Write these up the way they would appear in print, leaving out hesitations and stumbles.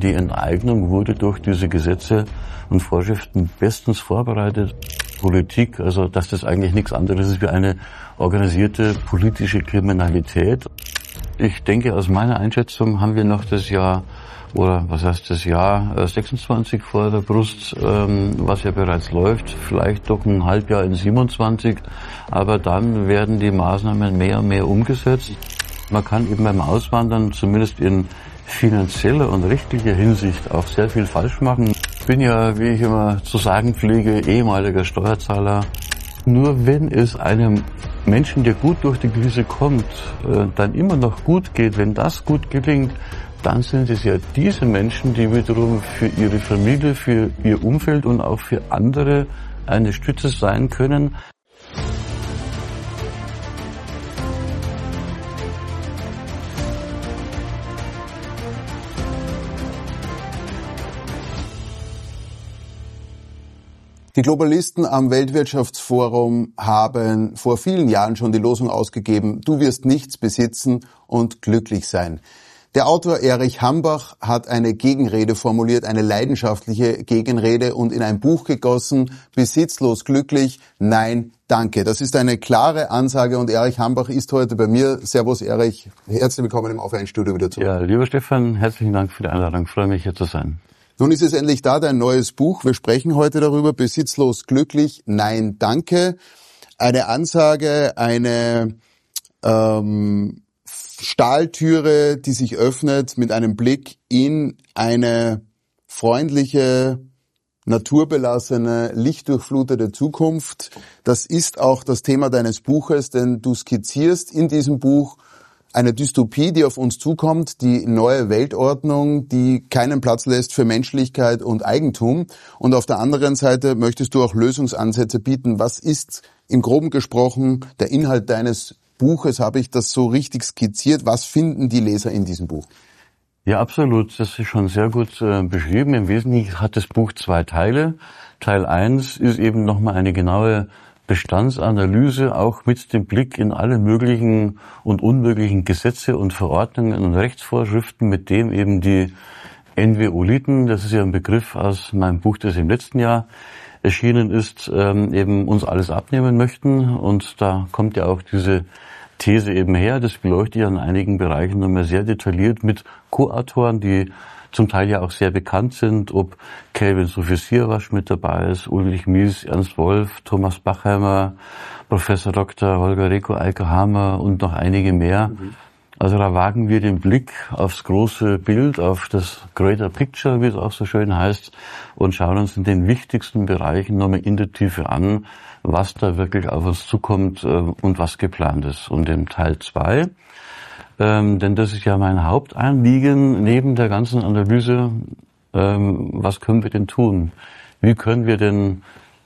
die Enteignung wurde durch diese Gesetze und Vorschriften bestens vorbereitet. Politik, also dass das eigentlich nichts anderes ist wie eine organisierte politische Kriminalität. Ich denke, aus meiner Einschätzung haben wir noch das Jahr, oder was heißt das Jahr 26 vor der Brust, was ja bereits läuft, vielleicht doch ein Halbjahr in 27, aber dann werden die Maßnahmen mehr und mehr umgesetzt. Man kann eben beim Auswandern zumindest in finanzieller und rechtlicher Hinsicht auch sehr viel falsch machen. Ich bin ja, wie ich immer zu sagen pflege, ehemaliger Steuerzahler. Nur wenn es einem Menschen, der gut durch die Krise kommt, dann immer noch gut geht, wenn das gut gelingt, dann sind es ja diese Menschen, die wiederum für ihre Familie, für ihr Umfeld und auch für andere eine Stütze sein können. Die Globalisten am Weltwirtschaftsforum haben vor vielen Jahren schon die Losung ausgegeben: Du wirst nichts besitzen und glücklich sein. Der Autor Erich Hambach hat eine Gegenrede formuliert, eine leidenschaftliche Gegenrede, und in ein Buch gegossen: Besitzlos glücklich, nein, danke. Das ist eine klare Ansage, und Erich Hambach ist heute bei mir. Servus Erich, herzlich willkommen im Auf1 Studio wieder zurück. Ja, lieber Stefan, herzlichen Dank für die Einladung. Ich freue mich, hier zu sein. Nun ist es endlich da, dein neues Buch. Wir sprechen heute darüber: Besitzlos glücklich, nein, danke. Eine Ansage, eine Stahltüre, die sich öffnet mit einem Blick in eine freundliche, naturbelassene, lichtdurchflutete Zukunft. Das ist auch das Thema deines Buches, denn du skizzierst in diesem Buch eine Dystopie, die auf uns zukommt, die neue Weltordnung, die keinen Platz lässt für Menschlichkeit und Eigentum. Und auf der anderen Seite möchtest du auch Lösungsansätze bieten. Was ist im Groben gesprochen der Inhalt deines Buches? Habe ich das so richtig skizziert? Was finden die Leser in diesem Buch? Ja, absolut. Das ist schon sehr gut beschrieben. Im Wesentlichen hat das Buch zwei Teile. Teil 1 ist eben nochmal eine genaue Bestandsanalyse, auch mit dem Blick in alle möglichen und unmöglichen Gesetze und Verordnungen und Rechtsvorschriften, mit dem eben die NWO-Liten, das ist ja ein Begriff aus meinem Buch, das im letzten Jahr erschienen ist, eben uns alles abnehmen möchten. Und da kommt ja auch diese These eben her. Das beleuchte ich an einigen Bereichen nochmal sehr detailliert mit Co-Autoren, die zum Teil ja auch sehr bekannt sind, ob Kelvin Sophie-Sierwasch mit dabei ist, Ulrich Mies, Ernst Wolf, Thomas Bachheimer, Professor Dr. Holger Reko, Eike Hamer und noch einige mehr. Also da wagen wir den Blick aufs große Bild, auf das Greater Picture, wie es auch so schön heißt, und schauen uns in den wichtigsten Bereichen nochmal in der Tiefe an, was da wirklich auf uns zukommt und was geplant ist. Und im Teil 2, denn das ist ja mein Hauptanliegen neben der ganzen Analyse, was können wir denn tun? Wie können wir denn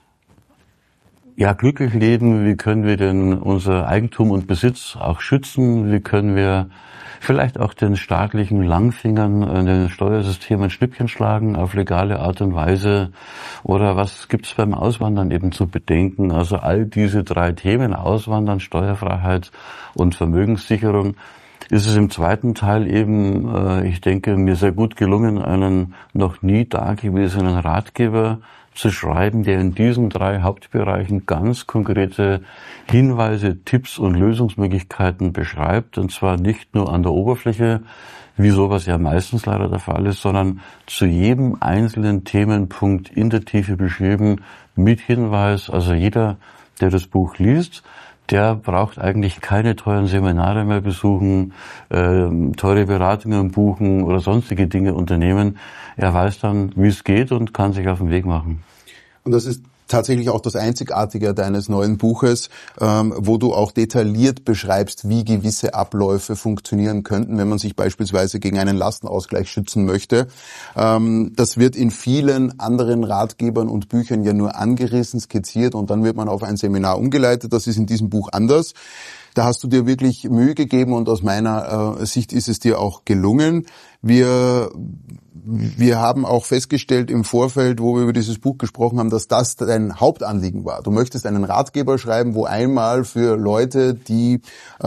glücklich leben? Wie können wir denn unser Eigentum und Besitz auch schützen? Wie können wir vielleicht auch den staatlichen Langfingern in den Steuersystemen ein Schnippchen schlagen auf legale Art und Weise? Oder was gibt's beim Auswandern eben zu bedenken? Also all diese drei Themen, Auswandern, Steuerfreiheit und Vermögenssicherung, ist es im zweiten Teil eben, ich denke, mir sehr gut gelungen, einen noch nie dagewesenen Ratgeber zu schreiben, der in diesen drei Hauptbereichen ganz konkrete Hinweise, Tipps und Lösungsmöglichkeiten beschreibt. Und zwar nicht nur an der Oberfläche, wie sowas ja meistens leider der Fall ist, sondern zu jedem einzelnen Themenpunkt in der Tiefe beschrieben, mit Hinweis. Also jeder, der das Buch liest, der braucht eigentlich keine teuren Seminare mehr besuchen, teure Beratungen buchen oder sonstige Dinge unternehmen. Er weiß dann, wie es geht und kann sich auf den Weg machen. Und das ist tatsächlich auch das Einzigartige deines neuen Buches, wo du auch detailliert beschreibst, wie gewisse Abläufe funktionieren könnten, wenn man sich beispielsweise gegen einen Lastenausgleich schützen möchte. Das wird in vielen anderen Ratgebern und Büchern ja nur angerissen, skizziert, und dann wird man auf ein Seminar umgeleitet. Das ist in diesem Buch anders. Da hast du dir wirklich Mühe gegeben, und aus meiner Sicht ist es dir auch gelungen. Wir wir haben auch festgestellt im Vorfeld, wo wir über dieses Buch gesprochen haben, dass das dein Hauptanliegen war. Du möchtest einen Ratgeber schreiben, wo einmal für Leute, die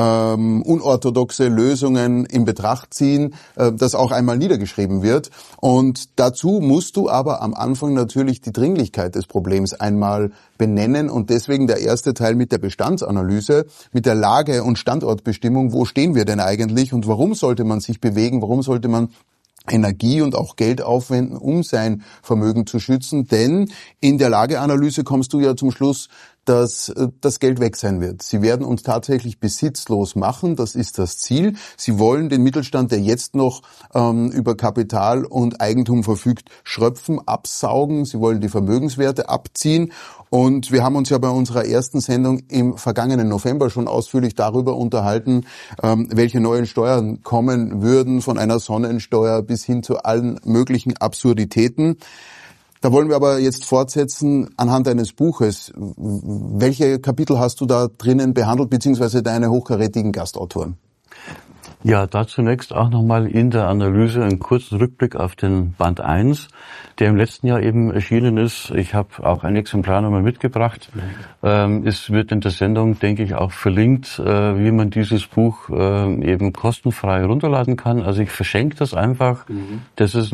unorthodoxe Lösungen in Betracht ziehen, das auch einmal niedergeschrieben wird. Und dazu musst du aber am Anfang natürlich die Dringlichkeit des Problems einmal benennen und deswegen der erste Teil mit der Bestandsanalyse, mit der Lage- und Standortbestimmung, wo stehen wir denn eigentlich und warum sollte man sich bewegen, warum sollte man Energie und auch Geld aufwenden, um sein Vermögen zu schützen, denn in der Lageanalyse kommst du ja zum Schluss, dass das Geld weg sein wird. Sie werden uns tatsächlich besitzlos machen, das ist das Ziel. Sie wollen den Mittelstand, der jetzt noch über Kapital und Eigentum verfügt, schröpfen, absaugen. Sie wollen die Vermögenswerte abziehen. Und wir haben uns ja bei unserer ersten Sendung im vergangenen November schon ausführlich darüber unterhalten, welche neuen Steuern kommen würden, von einer Sonnensteuer bis hin zu allen möglichen Absurditäten. Da wollen wir aber jetzt fortsetzen anhand eines Buches. Welche Kapitel hast du da drinnen behandelt, beziehungsweise deine hochkarätigen Gastautoren? Ja, da zunächst auch nochmal in der Analyse einen kurzen Rückblick auf den Band 1, der im letzten Jahr eben erschienen ist. Ich habe auch ein Exemplar nochmal mitgebracht. Es wird in der Sendung, denke ich, auch verlinkt, wie man dieses Buch eben kostenfrei runterladen kann. Also ich verschenke das einfach. Das ist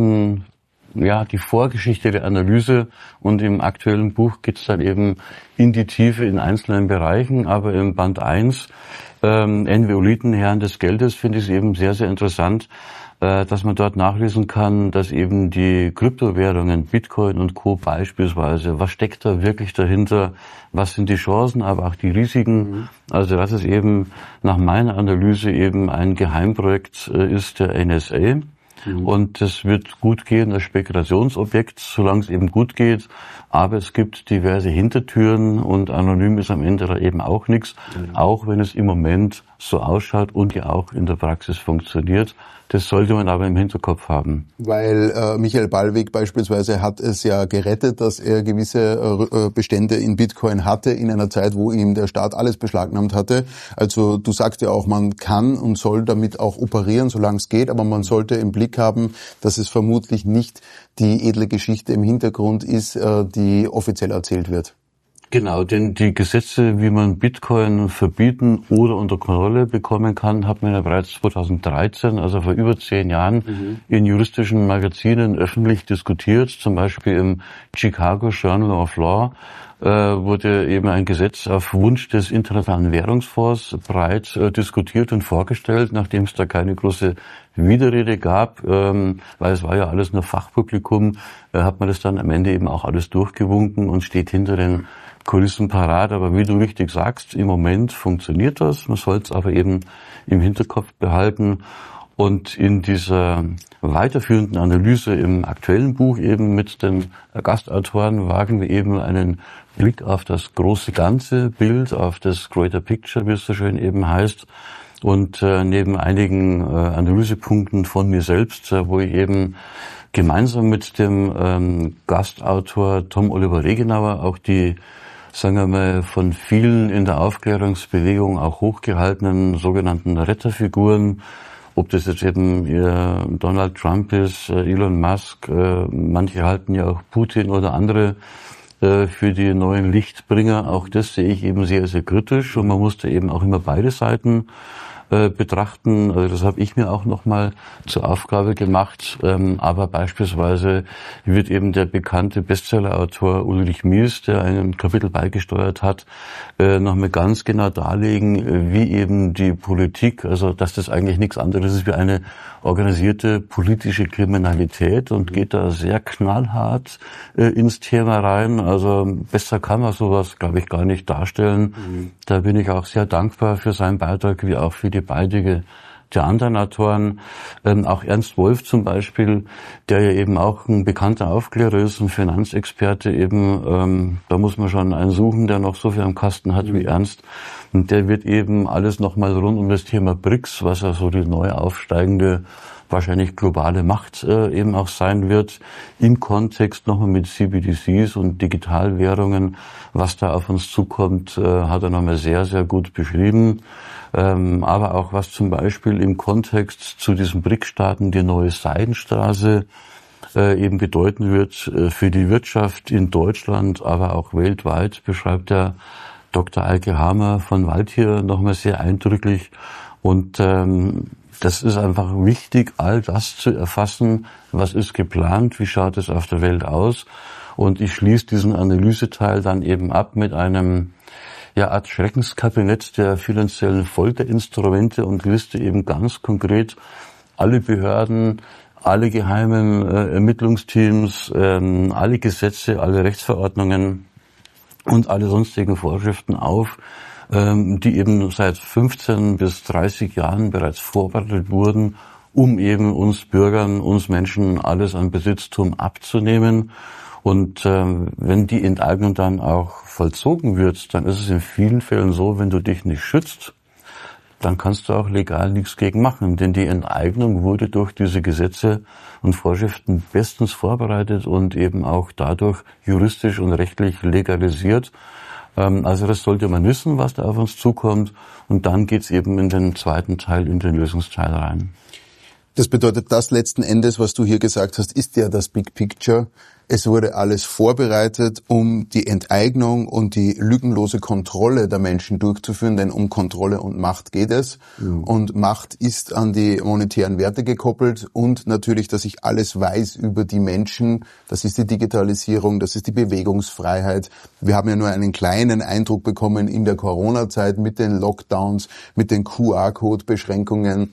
die Vorgeschichte der Analyse und im aktuellen Buch geht's dann eben in die Tiefe in einzelnen Bereichen, aber im Band 1, Enveoliten, Herren des Geldes, finde ich es eben sehr, sehr interessant, dass man dort nachlesen kann, dass eben die Kryptowährungen, Bitcoin und Co. beispielsweise, was steckt da wirklich dahinter, was sind die Chancen, aber auch die Risiken. Also dass es eben nach meiner Analyse eben ein Geheimprojekt ist der NSA. Und es wird gut gehen als Spekulationsobjekt, solange es eben gut geht. Aber es gibt diverse Hintertüren und anonym ist am Ende da eben auch nichts, auch wenn es im Moment so ausschaut und ja auch in der Praxis funktioniert. Das sollte man aber im Hinterkopf haben. Weil Michael Ballweg beispielsweise hat es ja gerettet, dass er gewisse Bestände in Bitcoin hatte in einer Zeit, wo ihm der Staat alles beschlagnahmt hatte. Also du sagst ja auch, man kann und soll damit auch operieren, solange es geht, aber man sollte im Blick haben, dass es vermutlich nicht die edle Geschichte im Hintergrund ist, die offiziell erzählt wird. Genau, denn die Gesetze, wie man Bitcoin verbieten oder unter Kontrolle bekommen kann, hat man ja bereits 2013, also vor über 10 Jahren, in juristischen Magazinen öffentlich diskutiert. Zum Beispiel im Chicago Journal of Law wurde eben ein Gesetz auf Wunsch des Internationalen Währungsfonds breit diskutiert und vorgestellt, nachdem es da keine große Widerrede gab, weil es war ja alles nur Fachpublikum, hat man das dann am Ende eben auch alles durchgewunken und steht hinter den Kulissen parat. Aber wie du richtig sagst, im Moment funktioniert das. Man soll es aber eben im Hinterkopf behalten. Und in dieser weiterführenden Analyse im aktuellen Buch eben mit den Gastautoren wagen wir eben einen Blick auf das große ganze Bild, auf das Greater Picture, wie es so schön eben heißt. Und neben einigen Analysepunkten von mir selbst, wo ich eben gemeinsam mit dem Gastautor Tom Oliver Regenauer auch die, sagen wir mal, von vielen in der Aufklärungsbewegung auch hochgehaltenen sogenannten Retterfiguren, ob das jetzt eben Donald Trump ist, Elon Musk, manche halten ja auch Putin oder andere für die neuen Lichtbringer. Auch das sehe ich eben sehr, sehr kritisch und man muss da eben auch immer beide Seiten betrachten. Also das habe ich mir auch nochmal zur Aufgabe gemacht. Aber beispielsweise wird eben der bekannte Bestsellerautor Ulrich Mies, der ein Kapitel beigesteuert hat, nochmal ganz genau darlegen, wie eben die Politik, also dass das eigentlich nichts anderes ist wie eine organisierte politische Kriminalität und geht da sehr knallhart ins Thema rein. Also besser kann man sowas, glaube ich, gar nicht darstellen. Da bin ich auch sehr dankbar für seinen Beitrag, wie auch für die Beiträge der anderen Autoren. Auch Ernst Wolf zum Beispiel, der ja eben auch ein bekannter Aufklärer ist, ein Finanzexperte eben, da muss man schon einen suchen, der noch so viel am Kasten hat wie Ernst. Und der wird eben alles nochmal rund um das Thema BRICS, was ja so die neu aufsteigende, wahrscheinlich globale Macht eben auch sein wird, im Kontext nochmal mit CBDCs und Digitalwährungen, was da auf uns zukommt, hat er nochmal sehr, sehr gut beschrieben. Aber auch was zum Beispiel im Kontext zu diesen BRIC-Staaten die neue Seidenstraße eben bedeuten wird für die Wirtschaft in Deutschland, aber auch weltweit, beschreibt der Dr. Eike Hamer von Wald hier nochmal sehr eindrücklich. Und das ist einfach wichtig, all das zu erfassen, was ist geplant, wie schaut es auf der Welt aus. Und ich schließe diesen Analyseteil dann eben ab mit einem Art Schreckenskabinett der finanziellen Folterinstrumente und liste eben ganz konkret alle Behörden, alle geheimen Ermittlungsteams, alle Gesetze, alle Rechtsverordnungen und alle sonstigen Vorschriften auf, die eben seit 15 bis 30 Jahren bereits vorbereitet wurden, um eben uns Bürgern, uns Menschen alles an Besitztum abzunehmen. Und wenn die Enteignung dann auch vollzogen wird, dann ist es in vielen Fällen so, wenn du dich nicht schützt, dann kannst du auch legal nichts gegen machen. Denn die Enteignung wurde durch diese Gesetze und Vorschriften bestens vorbereitet und eben auch dadurch juristisch und rechtlich legalisiert. Also das sollte man wissen, was da auf uns zukommt. Und dann geht's eben in den zweiten Teil, in den Lösungsteil rein. Das bedeutet, das letzten Endes, was du hier gesagt hast, ist ja das Big Picture. Es wurde alles vorbereitet, um die Enteignung und die lückenlose Kontrolle der Menschen durchzuführen, denn um Kontrolle und Macht geht es. Mhm. Und Macht ist an die monetären Werte gekoppelt und natürlich, dass ich alles weiß über die Menschen. Das ist die Digitalisierung, das ist die Bewegungsfreiheit. Wir haben ja nur einen kleinen Eindruck bekommen in der Corona-Zeit mit den Lockdowns, mit den QR-Code-Beschränkungen,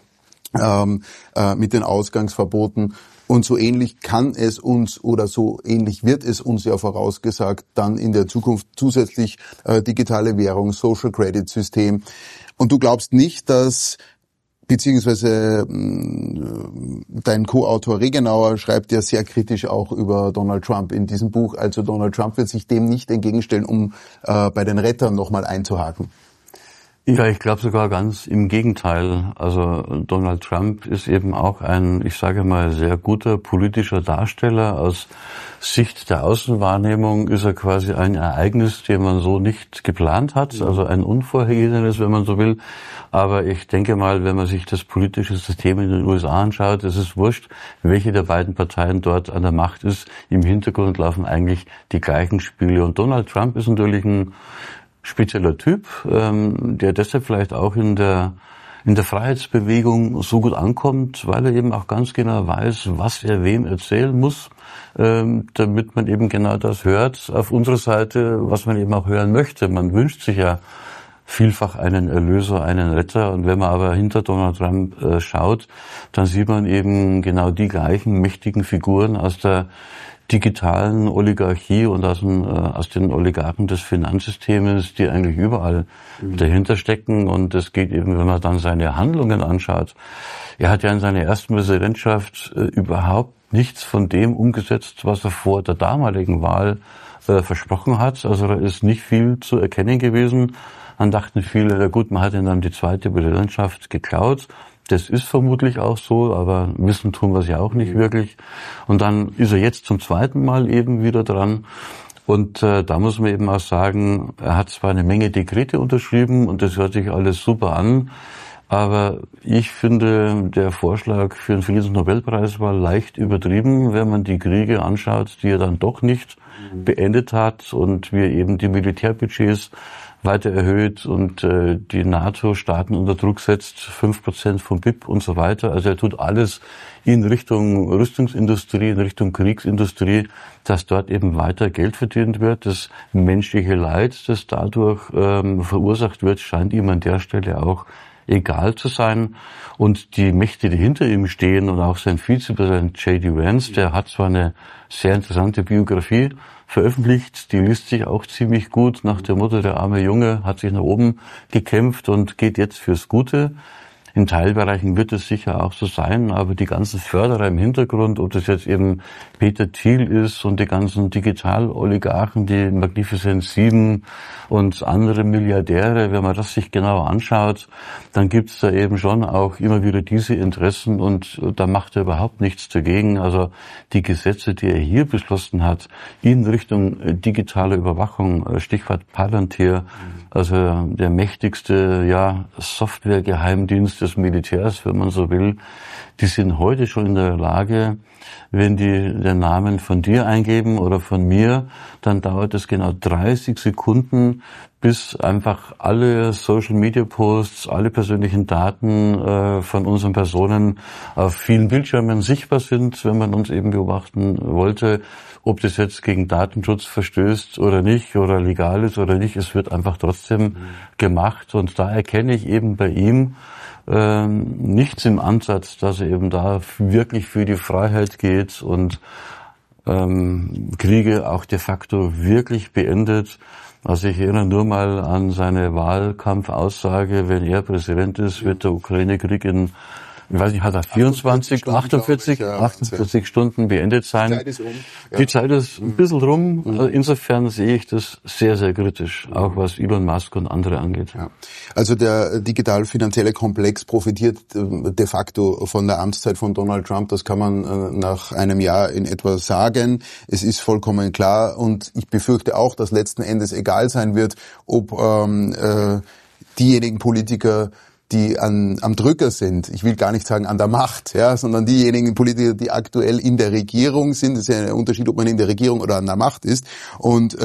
mit den Ausgangsverboten. Und so ähnlich kann es uns oder so ähnlich wird es uns ja vorausgesagt, dann in der Zukunft zusätzlich digitale Währung, Social Credit System. Und du glaubst nicht, dass, beziehungsweise dein Co-Autor Regenauer schreibt ja sehr kritisch auch über Donald Trump in diesem Buch. Also Donald Trump wird sich dem nicht entgegenstellen, um bei den Rettern nochmal einzuhaken. Ja, ich glaube sogar ganz im Gegenteil. Also Donald Trump ist eben auch ein, ich sage mal, sehr guter politischer Darsteller. Aus Sicht der Außenwahrnehmung ist er quasi ein Ereignis, den man so nicht geplant hat, also ein Unvorhergesehenes, wenn man so will. Aber ich denke mal, wenn man sich das politische System in den USA anschaut, es ist wurscht, welche der beiden Parteien dort an der Macht ist. Im Hintergrund laufen eigentlich die gleichen Spiele. Und Donald Trump ist natürlich ein spezieller Typ, der deshalb vielleicht auch in der Freiheitsbewegung so gut ankommt, weil er eben auch ganz genau weiß, was er wem erzählen muss, damit man eben genau das hört auf unserer Seite, was man eben auch hören möchte. Man wünscht sich ja vielfach einen Erlöser, einen Retter. Und wenn man aber hinter Donald Trump schaut, dann sieht man eben genau die gleichen mächtigen Figuren aus der digitalen Oligarchie und aus den Oligarchen des Finanzsystems, die eigentlich überall dahinter stecken. Und es geht eben, wenn man dann seine Handlungen anschaut. Er hat ja in seiner ersten Präsidentschaft überhaupt nichts von dem umgesetzt, was er vor der damaligen Wahl versprochen hat. Also da ist nicht viel zu erkennen gewesen. Dann dachten viele, na gut, man hat ihm dann die zweite Präsidentschaft geklaut. Das ist vermutlich auch so, aber wissen tun wir es ja auch nicht wirklich. Und dann ist er jetzt zum zweiten Mal eben wieder dran. Und da muss man eben auch sagen, er hat zwar eine Menge Dekrete unterschrieben und das hört sich alles super an, aber ich finde, der Vorschlag für den Friedensnobelpreis war leicht übertrieben, wenn man die Kriege anschaut, die er dann doch nicht beendet hat und wie er eben die Militärbudgets weiter erhöht und die NATO-Staaten unter Druck setzt, 5% vom BIP und so weiter. Also er tut alles in Richtung Rüstungsindustrie, in Richtung Kriegsindustrie, dass dort eben weiter Geld verdient wird. Das menschliche Leid, das dadurch verursacht wird, scheint ihm an der Stelle auch egal zu sein. Und die Mächte, die hinter ihm stehen und auch sein Vizepräsident J.D. Vance, der hat zwar eine sehr interessante Biografie veröffentlicht, die liest sich auch ziemlich gut nach dem Motto, der arme Junge hat sich nach oben gekämpft und geht jetzt fürs Gute. In Teilbereichen wird es sicher auch so sein, aber die ganzen Förderer im Hintergrund, ob das jetzt eben Peter Thiel ist und die ganzen Digital-Oligarchen, die Magnificent Sieben und andere Milliardäre, wenn man das sich genauer anschaut, dann gibt's da eben schon auch immer wieder diese Interessen und da macht er überhaupt nichts dagegen. Also die Gesetze, die er hier beschlossen hat, in Richtung digitale Überwachung, Stichwort Palantir, also der mächtigste Software-Geheimdienst des Militärs, wenn man so will, die sind heute schon in der Lage, wenn die den Namen von dir eingeben oder von mir, dann dauert es genau 30 Sekunden, bis einfach alle Social-Media-Posts, alle persönlichen Daten von unseren Personen auf vielen Bildschirmen sichtbar sind, wenn man uns eben beobachten wollte. Ob das jetzt gegen Datenschutz verstößt oder nicht, oder legal ist oder nicht, es wird einfach trotzdem gemacht. Und da erkenne ich eben bei ihm nichts im Ansatz, dass er eben da wirklich für die Freiheit geht und Kriege auch de facto wirklich beendet. Also ich erinnere nur mal an seine Wahlkampfaussage, wenn er Präsident ist, wird der Ukraine-Krieg in, ich weiß nicht, hat er 48 Stunden beendet sein. Die Zeit ist um. Ja. Die Zeit ist ein bisschen rum. Also insofern sehe ich das sehr, sehr kritisch, auch was Elon Musk und andere angeht. Ja. Also der digital-finanzielle Komplex profitiert de facto von der Amtszeit von Donald Trump. Das kann man nach einem Jahr in etwa sagen. Es ist vollkommen klar und ich befürchte auch, dass letzten Endes egal sein wird, ob diejenigen Politiker, die am Drücker sind, ich will gar nicht sagen an der Macht, ja, sondern diejenigen Politiker, die aktuell in der Regierung sind, das ist ja ein Unterschied, ob man in der Regierung oder an der Macht ist, und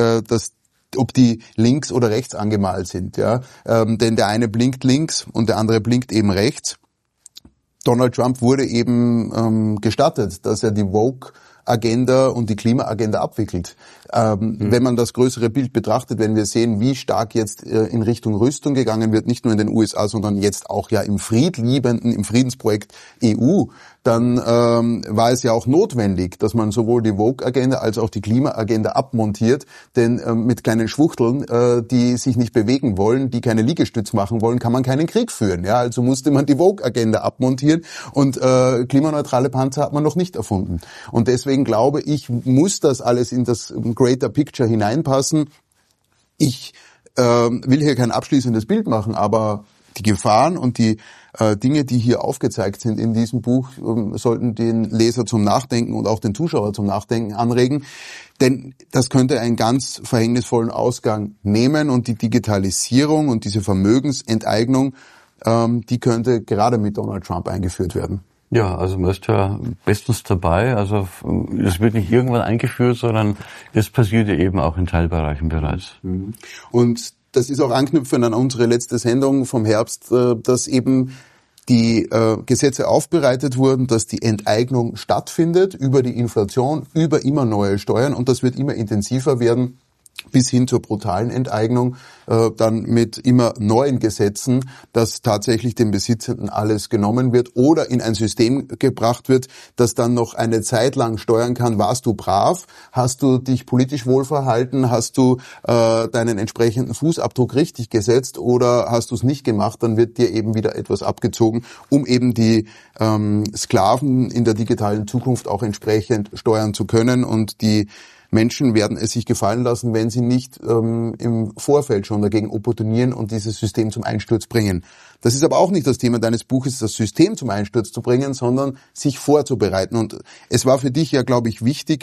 ob die links oder rechts angemalt sind, ja, denn der eine blinkt links und der andere blinkt eben rechts. Donald Trump wurde eben gestattet, dass er die Woke-Agenda und die Klimaagenda abwickelt. Wenn man das größere Bild betrachtet, wenn wir sehen, wie stark jetzt in Richtung Rüstung gegangen wird, nicht nur in den USA, sondern jetzt auch ja im Friedensprojekt EU, dann war es ja auch notwendig, dass man sowohl die Woke-Agenda als auch die Klimaagenda abmontiert, denn mit kleinen Schwuchteln, die sich nicht bewegen wollen, die keine Liegestütz machen wollen, kann man keinen Krieg führen. Ja, also musste man die Woke-Agenda abmontieren und klimaneutrale Panzer hat man noch nicht erfunden. Und deswegen glaube ich, muss das alles in das Greater Picture hineinpassen. Ich will hier kein abschließendes Bild machen, aber die Gefahren und die Dinge, die hier aufgezeigt sind in diesem Buch, sollten den Leser zum Nachdenken und auch den Zuschauer zum Nachdenken anregen. Denn das könnte einen ganz verhängnisvollen Ausgang nehmen und die Digitalisierung und diese Vermögensenteignung, die könnte gerade mit Donald Trump eingeführt werden. Ja, also man ist ja bestens dabei. Also es wird nicht irgendwann eingeführt, sondern es passiert ja eben auch in Teilbereichen bereits. Und das ist auch anknüpfend an unsere letzte Sendung vom Herbst, dass eben die Gesetze aufbereitet wurden, dass die Enteignung stattfindet über die Inflation, über immer neue Steuern, und das wird immer intensiver werden, bis hin zur brutalen Enteignung, dann mit immer neuen Gesetzen, dass tatsächlich den Besitzenden alles genommen wird oder in ein System gebracht wird, das dann noch eine Zeit lang steuern kann: Warst du brav? Hast du dich politisch wohl verhalten? Hast du deinen entsprechenden Fußabdruck richtig gesetzt oder hast du es nicht gemacht? Dann wird dir eben wieder etwas abgezogen, um eben die Sklaven in der digitalen Zukunft auch entsprechend steuern zu können. Und die Menschen werden es sich gefallen lassen, wenn sie nicht im Vorfeld schon dagegen opportunieren und dieses System zum Einsturz bringen. Das ist aber auch nicht das Thema deines Buches, das System zum Einsturz zu bringen, sondern sich vorzubereiten. Und es war für dich ja, glaube ich, wichtig,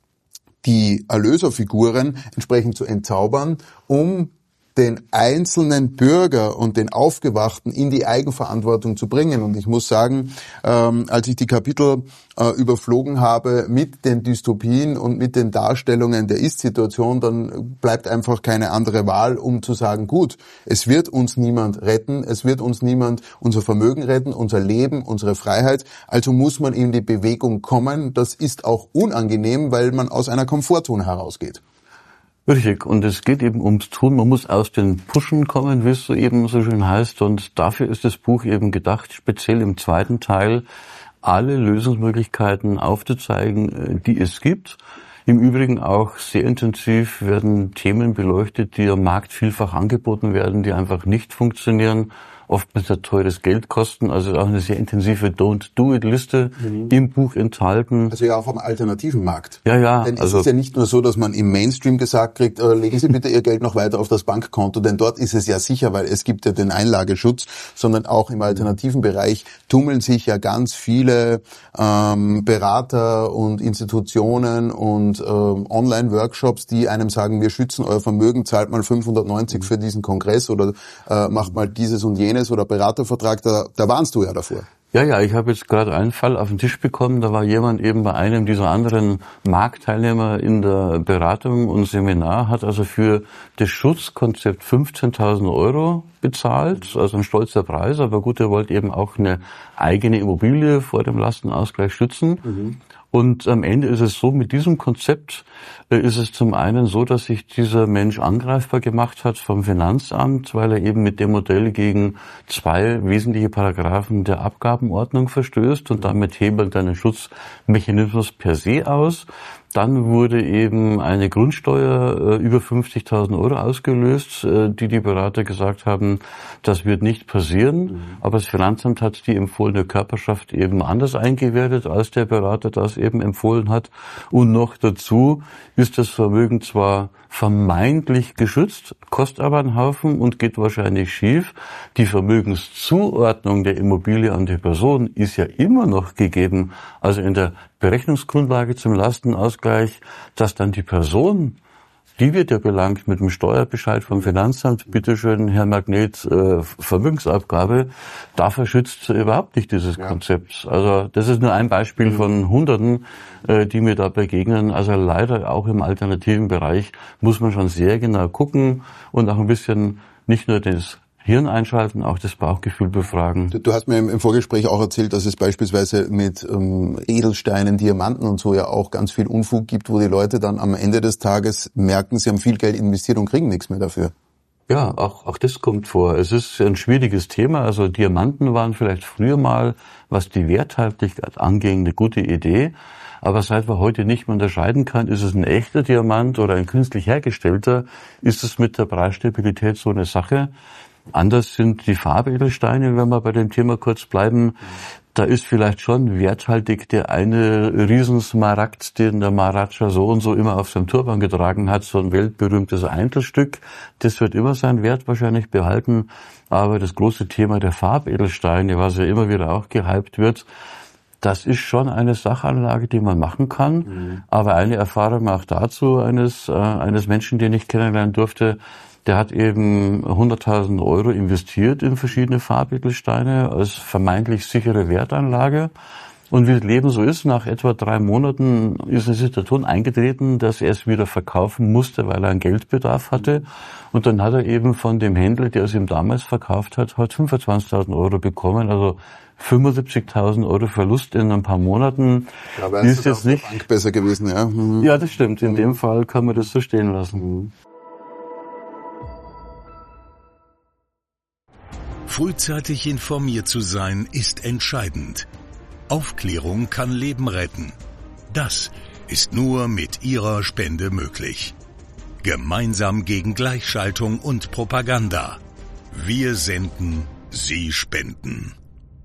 die Erlöserfiguren entsprechend zu entzaubern, um den einzelnen Bürger und den Aufgewachten in die Eigenverantwortung zu bringen. Und ich muss sagen, als ich die Kapitel überflogen habe mit den Dystopien und mit den Darstellungen der Ist-Situation, dann bleibt einfach keine andere Wahl, um zu sagen, gut, es wird uns niemand retten, es wird uns niemand unser Vermögen retten, unser Leben, unsere Freiheit, also muss man in die Bewegung kommen. Das ist auch unangenehm, weil man aus einer Komfortzone herausgeht. Richtig, und es geht eben ums Tun. Man muss aus den Puschen kommen, wie es so eben so schön heißt, und dafür ist das Buch eben gedacht, speziell im zweiten Teil alle Lösungsmöglichkeiten aufzuzeigen, die es gibt. Im Übrigen auch sehr intensiv werden Themen beleuchtet, die am Markt vielfach angeboten werden, die einfach nicht funktionieren, oftmals sehr teures Geld kosten, also auch eine sehr intensive Don't-Do-It-Liste im Buch enthalten. Also ja auch am alternativen Markt. Ja. Denn es ist ja nicht nur so, dass man im Mainstream gesagt kriegt, legen Sie bitte Ihr Geld noch weiter auf das Bankkonto, denn dort ist es ja sicher, weil es gibt ja den Einlageschutz, sondern auch im alternativen Bereich tummeln sich ja ganz viele Berater und Institutionen und Online-Workshops, die einem sagen, wir schützen euer Vermögen, zahlt mal 590 für diesen Kongress oder macht mal dieses und jenes. Souveränes oder Beratervertrag, da warnst du ja davor. Ja, ich habe jetzt gerade einen Fall auf den Tisch bekommen, da war jemand eben bei einem dieser anderen Marktteilnehmer in der Beratung und Seminar, hat also für das Schutzkonzept 15.000 Euro bezahlt, also ein stolzer Preis, aber gut, er wollte eben auch eine eigene Immobilie vor dem Lastenausgleich schützen. Und am Ende ist es so, mit diesem Konzept ist es zum einen so, dass sich dieser Mensch angreifbar gemacht hat vom Finanzamt, weil er eben mit dem Modell gegen 2 wesentliche Paragraphen der Abgabenordnung verstößt und damit hebelt einen Schutzmechanismus per se aus. Dann wurde eben eine Grundsteuer über 50.000 Euro ausgelöst, die Berater gesagt haben, das wird nicht passieren. Aber das Finanzamt hat die empfohlene Körperschaft eben anders eingewertet, als der Berater das eben empfohlen hat. Und noch dazu ist das Vermögen zwar vermeintlich geschützt, kostet aber einen Haufen und geht wahrscheinlich schief. Die Vermögenszuordnung der Immobilie an die Person ist ja immer noch gegeben. Also in der Berechnungsgrundlage zum Lastenausgleich, dass dann die Person, die wird ja belangt mit dem Steuerbescheid vom Finanzamt, bitteschön, Herr Magnet, Vermögensabgabe, dafür schützt überhaupt nicht dieses Konzept. Also das ist nur ein Beispiel von Hunderten, die mir da begegnen. Also leider auch im alternativen Bereich muss man schon sehr genau gucken und auch ein bisschen nicht nur das Hirn einschalten, auch das Bauchgefühl befragen. Du hast mir im Vorgespräch auch erzählt, dass es beispielsweise mit Edelsteinen, Diamanten und so ja auch ganz viel Unfug gibt, wo die Leute dann am Ende des Tages merken, sie haben viel Geld investiert und kriegen nichts mehr dafür. Ja, auch das kommt vor. Es ist ein schwieriges Thema. Also Diamanten waren vielleicht früher mal, was die Werthaltigkeit anging, eine gute Idee. Aber seit wir heute nicht mehr unterscheiden kann, ist es ein echter Diamant oder ein künstlich hergestellter, ist es mit der Preisstabilität so eine Sache. Anders sind die Farbedelsteine, wenn wir bei dem Thema kurz bleiben. Da ist vielleicht schon werthaltig der eine Riesensmaragd, den der Maharaja so und so immer auf seinem Turban getragen hat, so ein weltberühmtes Einzelstück. Das wird immer seinen Wert wahrscheinlich behalten. Aber das große Thema der Farbedelsteine, was ja immer wieder auch gehypt wird, das ist schon eine Sachanlage, die man machen kann. Aber eine Erfahrung auch dazu eines Menschen, den ich kennenlernen durfte, der hat eben 100.000 Euro investiert in verschiedene Farbedelsteine als vermeintlich sichere Wertanlage. Und wie das Leben so ist, nach etwa 3 Monaten ist eine Situation eingetreten, dass er es wieder verkaufen musste, weil er einen Geldbedarf hatte. Und dann hat er eben von dem Händler, der es ihm damals verkauft hat, 25.000 Euro bekommen. Also 75.000 Euro Verlust in ein paar Monaten. Aber ist jetzt nicht Bank besser gewesen, ja? Ja, das stimmt. In dem Fall kann man das so stehen lassen. Frühzeitig informiert zu sein, ist entscheidend. Aufklärung kann Leben retten. Das ist nur mit Ihrer Spende möglich. Gemeinsam gegen Gleichschaltung und Propaganda. Wir senden, Sie spenden.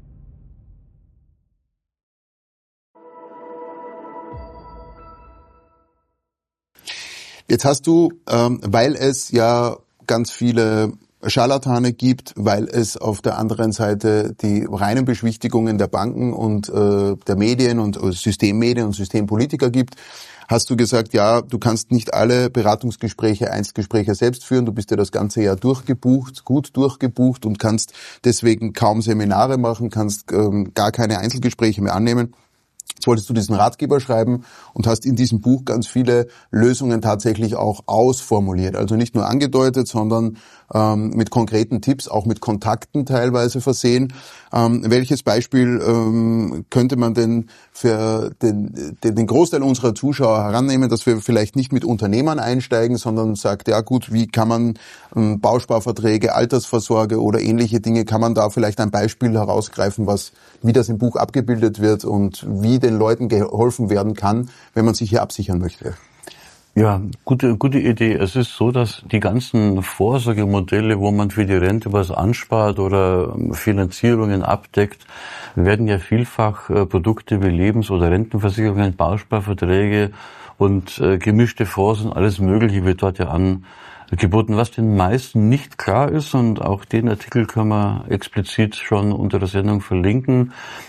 Jetzt hast du, weil es ja ganz viele Scharlatane gibt, weil es auf der anderen Seite die reinen Beschwichtigungen der Banken und der Medien und Systemmedien und Systempolitiker gibt, hast du gesagt, ja, du kannst nicht alle Beratungsgespräche, Einzelgespräche selbst führen, du bist ja das ganze Jahr durchgebucht, gut durchgebucht und kannst deswegen kaum Seminare machen, kannst gar keine Einzelgespräche mehr annehmen. Jetzt wolltest du diesen Ratgeber schreiben und hast in diesem Buch ganz viele Lösungen tatsächlich auch ausformuliert. Also nicht nur angedeutet, sondern mit konkreten Tipps, auch mit Kontakten teilweise versehen. Welches Beispiel könnte man denn für den Großteil unserer Zuschauer herannehmen, dass wir vielleicht nicht mit Unternehmern einsteigen, sondern sagt, ja gut, wie kann man Bausparverträge, Altersvorsorge oder ähnliche Dinge, kann man da vielleicht ein Beispiel herausgreifen, wie das im Buch abgebildet wird und wie den Leuten geholfen werden kann, wenn man sich hier absichern möchte? Ja, gute Idee. Es ist so, dass die ganzen Vorsorgemodelle, wo man für die Rente was anspart oder Finanzierungen abdeckt, werden ja vielfach Produkte wie Lebens- oder Rentenversicherungen, Bausparverträge und gemischte Fonds und alles Mögliche wird dort ja angeboten. Was den meisten nicht klar ist, und auch den Artikel können wir explizit schon unter der Sendung verlinken,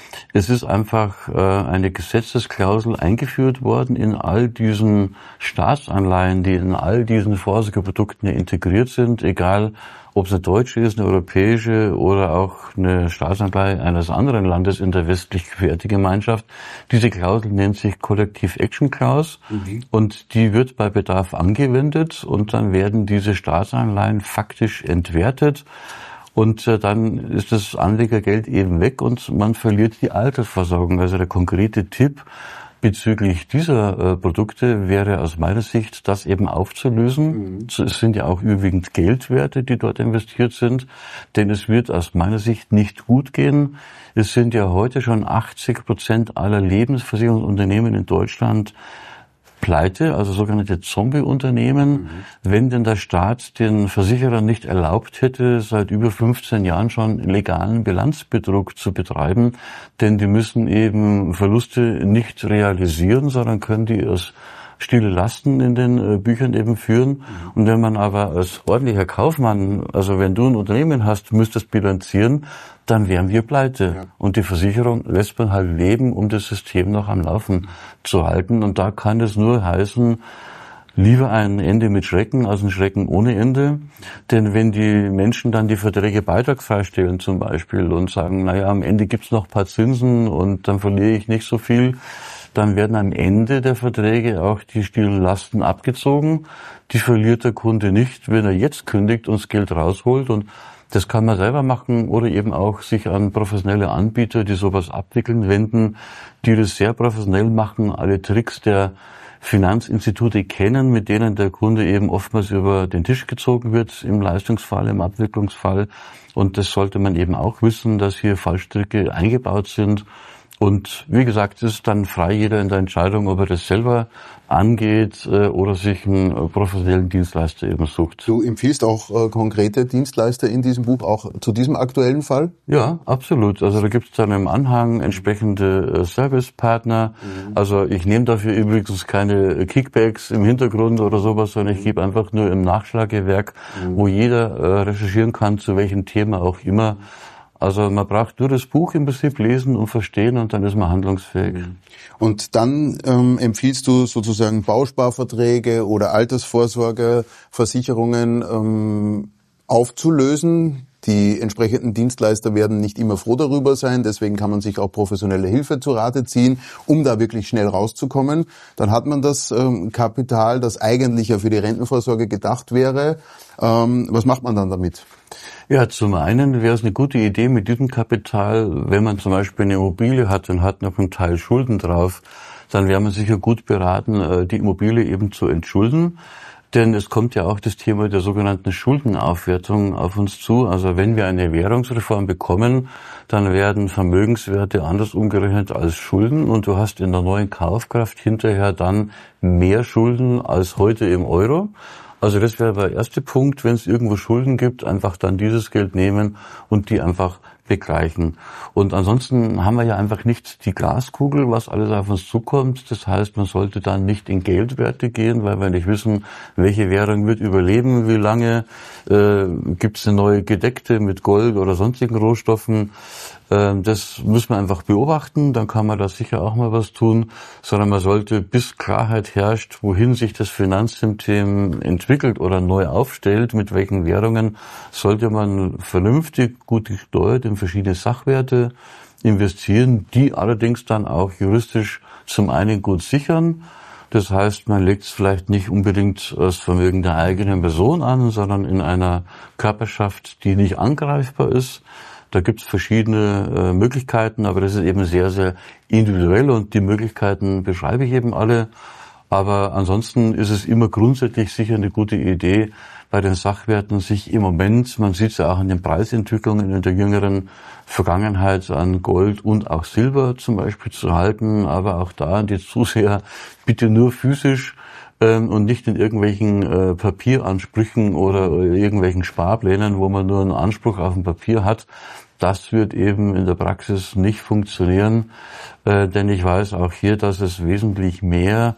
Es ist einfach eine Gesetzesklausel eingeführt worden in all diesen Staatsanleihen, die in all diesen Vorsorgeprodukten integriert sind, egal ob es eine deutsche ist, eine europäische oder auch eine Staatsanleihe eines anderen Landes in der westlichen Wertegemeinschaft. Diese Klausel nennt sich Collective Action Clause und die wird bei Bedarf angewendet und dann werden diese Staatsanleihen faktisch entwertet. Und dann ist das Anlegergeld eben weg und man verliert die Altersversorgung. Also der konkrete Tipp bezüglich dieser Produkte wäre aus meiner Sicht, das eben aufzulösen. Es sind ja auch überwiegend Geldwerte, die dort investiert sind, denn es wird aus meiner Sicht nicht gut gehen. Es sind ja heute schon 80% aller Lebensversicherungsunternehmen in Deutschland pleite, also sogenannte Zombie-Unternehmen, wenn denn der Staat den Versicherern nicht erlaubt hätte, seit über 15 Jahren schon legalen Bilanzbetrug zu betreiben, denn die müssen eben Verluste nicht realisieren, sondern können die als stille Lasten in den Büchern eben führen. Und wenn man aber als ordentlicher Kaufmann, also wenn du ein Unternehmen hast, müsstest bilanzieren, dann wären wir pleite. Ja. Und die Versicherung lässt man halt leben, um das System noch am Laufen zu halten. Und da kann es nur heißen, lieber ein Ende mit Schrecken als ein Schrecken ohne Ende. Denn wenn die Menschen dann die Verträge beitragsfrei stellen zum Beispiel und sagen, naja, am Ende gibt's noch ein paar Zinsen und dann verliere ich nicht so viel, dann werden am Ende der Verträge auch die stillen Lasten abgezogen. Die verliert der Kunde nicht, wenn er jetzt kündigt und das Geld rausholt. Und das kann man selber machen oder eben auch sich an professionelle Anbieter, die sowas abwickeln, wenden, die das sehr professionell machen, alle Tricks der Finanzinstitute kennen, mit denen der Kunde eben oftmals über den Tisch gezogen wird im Leistungsfall, im Abwicklungsfall. Und das sollte man eben auch wissen, dass hier Fallstricke eingebaut sind. Und wie gesagt, es ist dann frei jeder in der Entscheidung, ob er das selber angeht oder sich einen professionellen Dienstleister eben sucht. Du empfiehlst auch konkrete Dienstleister in diesem Buch, auch zu diesem aktuellen Fall? Ja, absolut. Also da gibt es dann im Anhang entsprechende Servicepartner. Also ich nehme dafür übrigens keine Kickbacks im Hintergrund oder sowas, sondern ich gebe einfach nur im Nachschlagewerk, wo jeder recherchieren kann, zu welchem Thema auch immer. Also man braucht nur das Buch im Prinzip lesen und verstehen und dann ist man handlungsfähig. Und dann empfiehlst du sozusagen Bausparverträge oder Altersvorsorgeversicherungen aufzulösen. Die entsprechenden Dienstleister werden nicht immer froh darüber sein, deswegen kann man sich auch professionelle Hilfe zu Rate ziehen, um da wirklich schnell rauszukommen. Dann hat man das Kapital, das eigentlich ja für die Rentenvorsorge gedacht wäre. Was macht man dann damit? Ja, zum einen wäre es eine gute Idee mit diesem Kapital, wenn man zum Beispiel eine Immobilie hat und hat noch einen Teil Schulden drauf, dann wäre man sicher gut beraten, die Immobilie eben zu entschulden. Denn es kommt ja auch das Thema der sogenannten Schuldenaufwertung auf uns zu. Also wenn wir eine Währungsreform bekommen, dann werden Vermögenswerte anders umgerechnet als Schulden und du hast in der neuen Kaufkraft hinterher dann mehr Schulden als heute im Euro. Also das wäre der erste Punkt, wenn es irgendwo Schulden gibt, einfach dann dieses Geld nehmen und die einfach begleichen. Und ansonsten haben wir ja einfach nicht die Glaskugel, was alles auf uns zukommt. Das heißt, man sollte dann nicht in Geldwerte gehen, weil wir nicht wissen, welche Währung wird überleben, wie lange gibt es eine neue gedeckte mit Gold oder sonstigen Rohstoffen. Das muss man einfach beobachten, dann kann man da sicher auch mal was tun, sondern man sollte, bis Klarheit herrscht, wohin sich das Finanzsystem entwickelt oder neu aufstellt, mit welchen Währungen, sollte man vernünftig, gut gesteuert in verschiedene Sachwerte investieren, die allerdings dann auch juristisch zum einen gut sichern. Das heißt, man legt es vielleicht nicht unbedingt als Vermögen der eigenen Person an, sondern in einer Körperschaft, die nicht angreifbar ist. Da gibt es verschiedene Möglichkeiten, aber das ist eben sehr, sehr individuell und die Möglichkeiten beschreibe ich eben alle. Aber ansonsten ist es immer grundsätzlich sicher eine gute Idee, bei den Sachwerten sich im Moment, man sieht es ja auch an den Preisentwicklungen in der jüngeren Vergangenheit, an Gold und auch Silber zum Beispiel zu halten, aber auch da an die Zuseher bitte nur physisch und nicht in irgendwelchen Papieransprüchen oder irgendwelchen Sparplänen, wo man nur einen Anspruch auf ein Papier hat. Das wird eben in der Praxis nicht funktionieren, denn ich weiß auch hier, dass es wesentlich mehr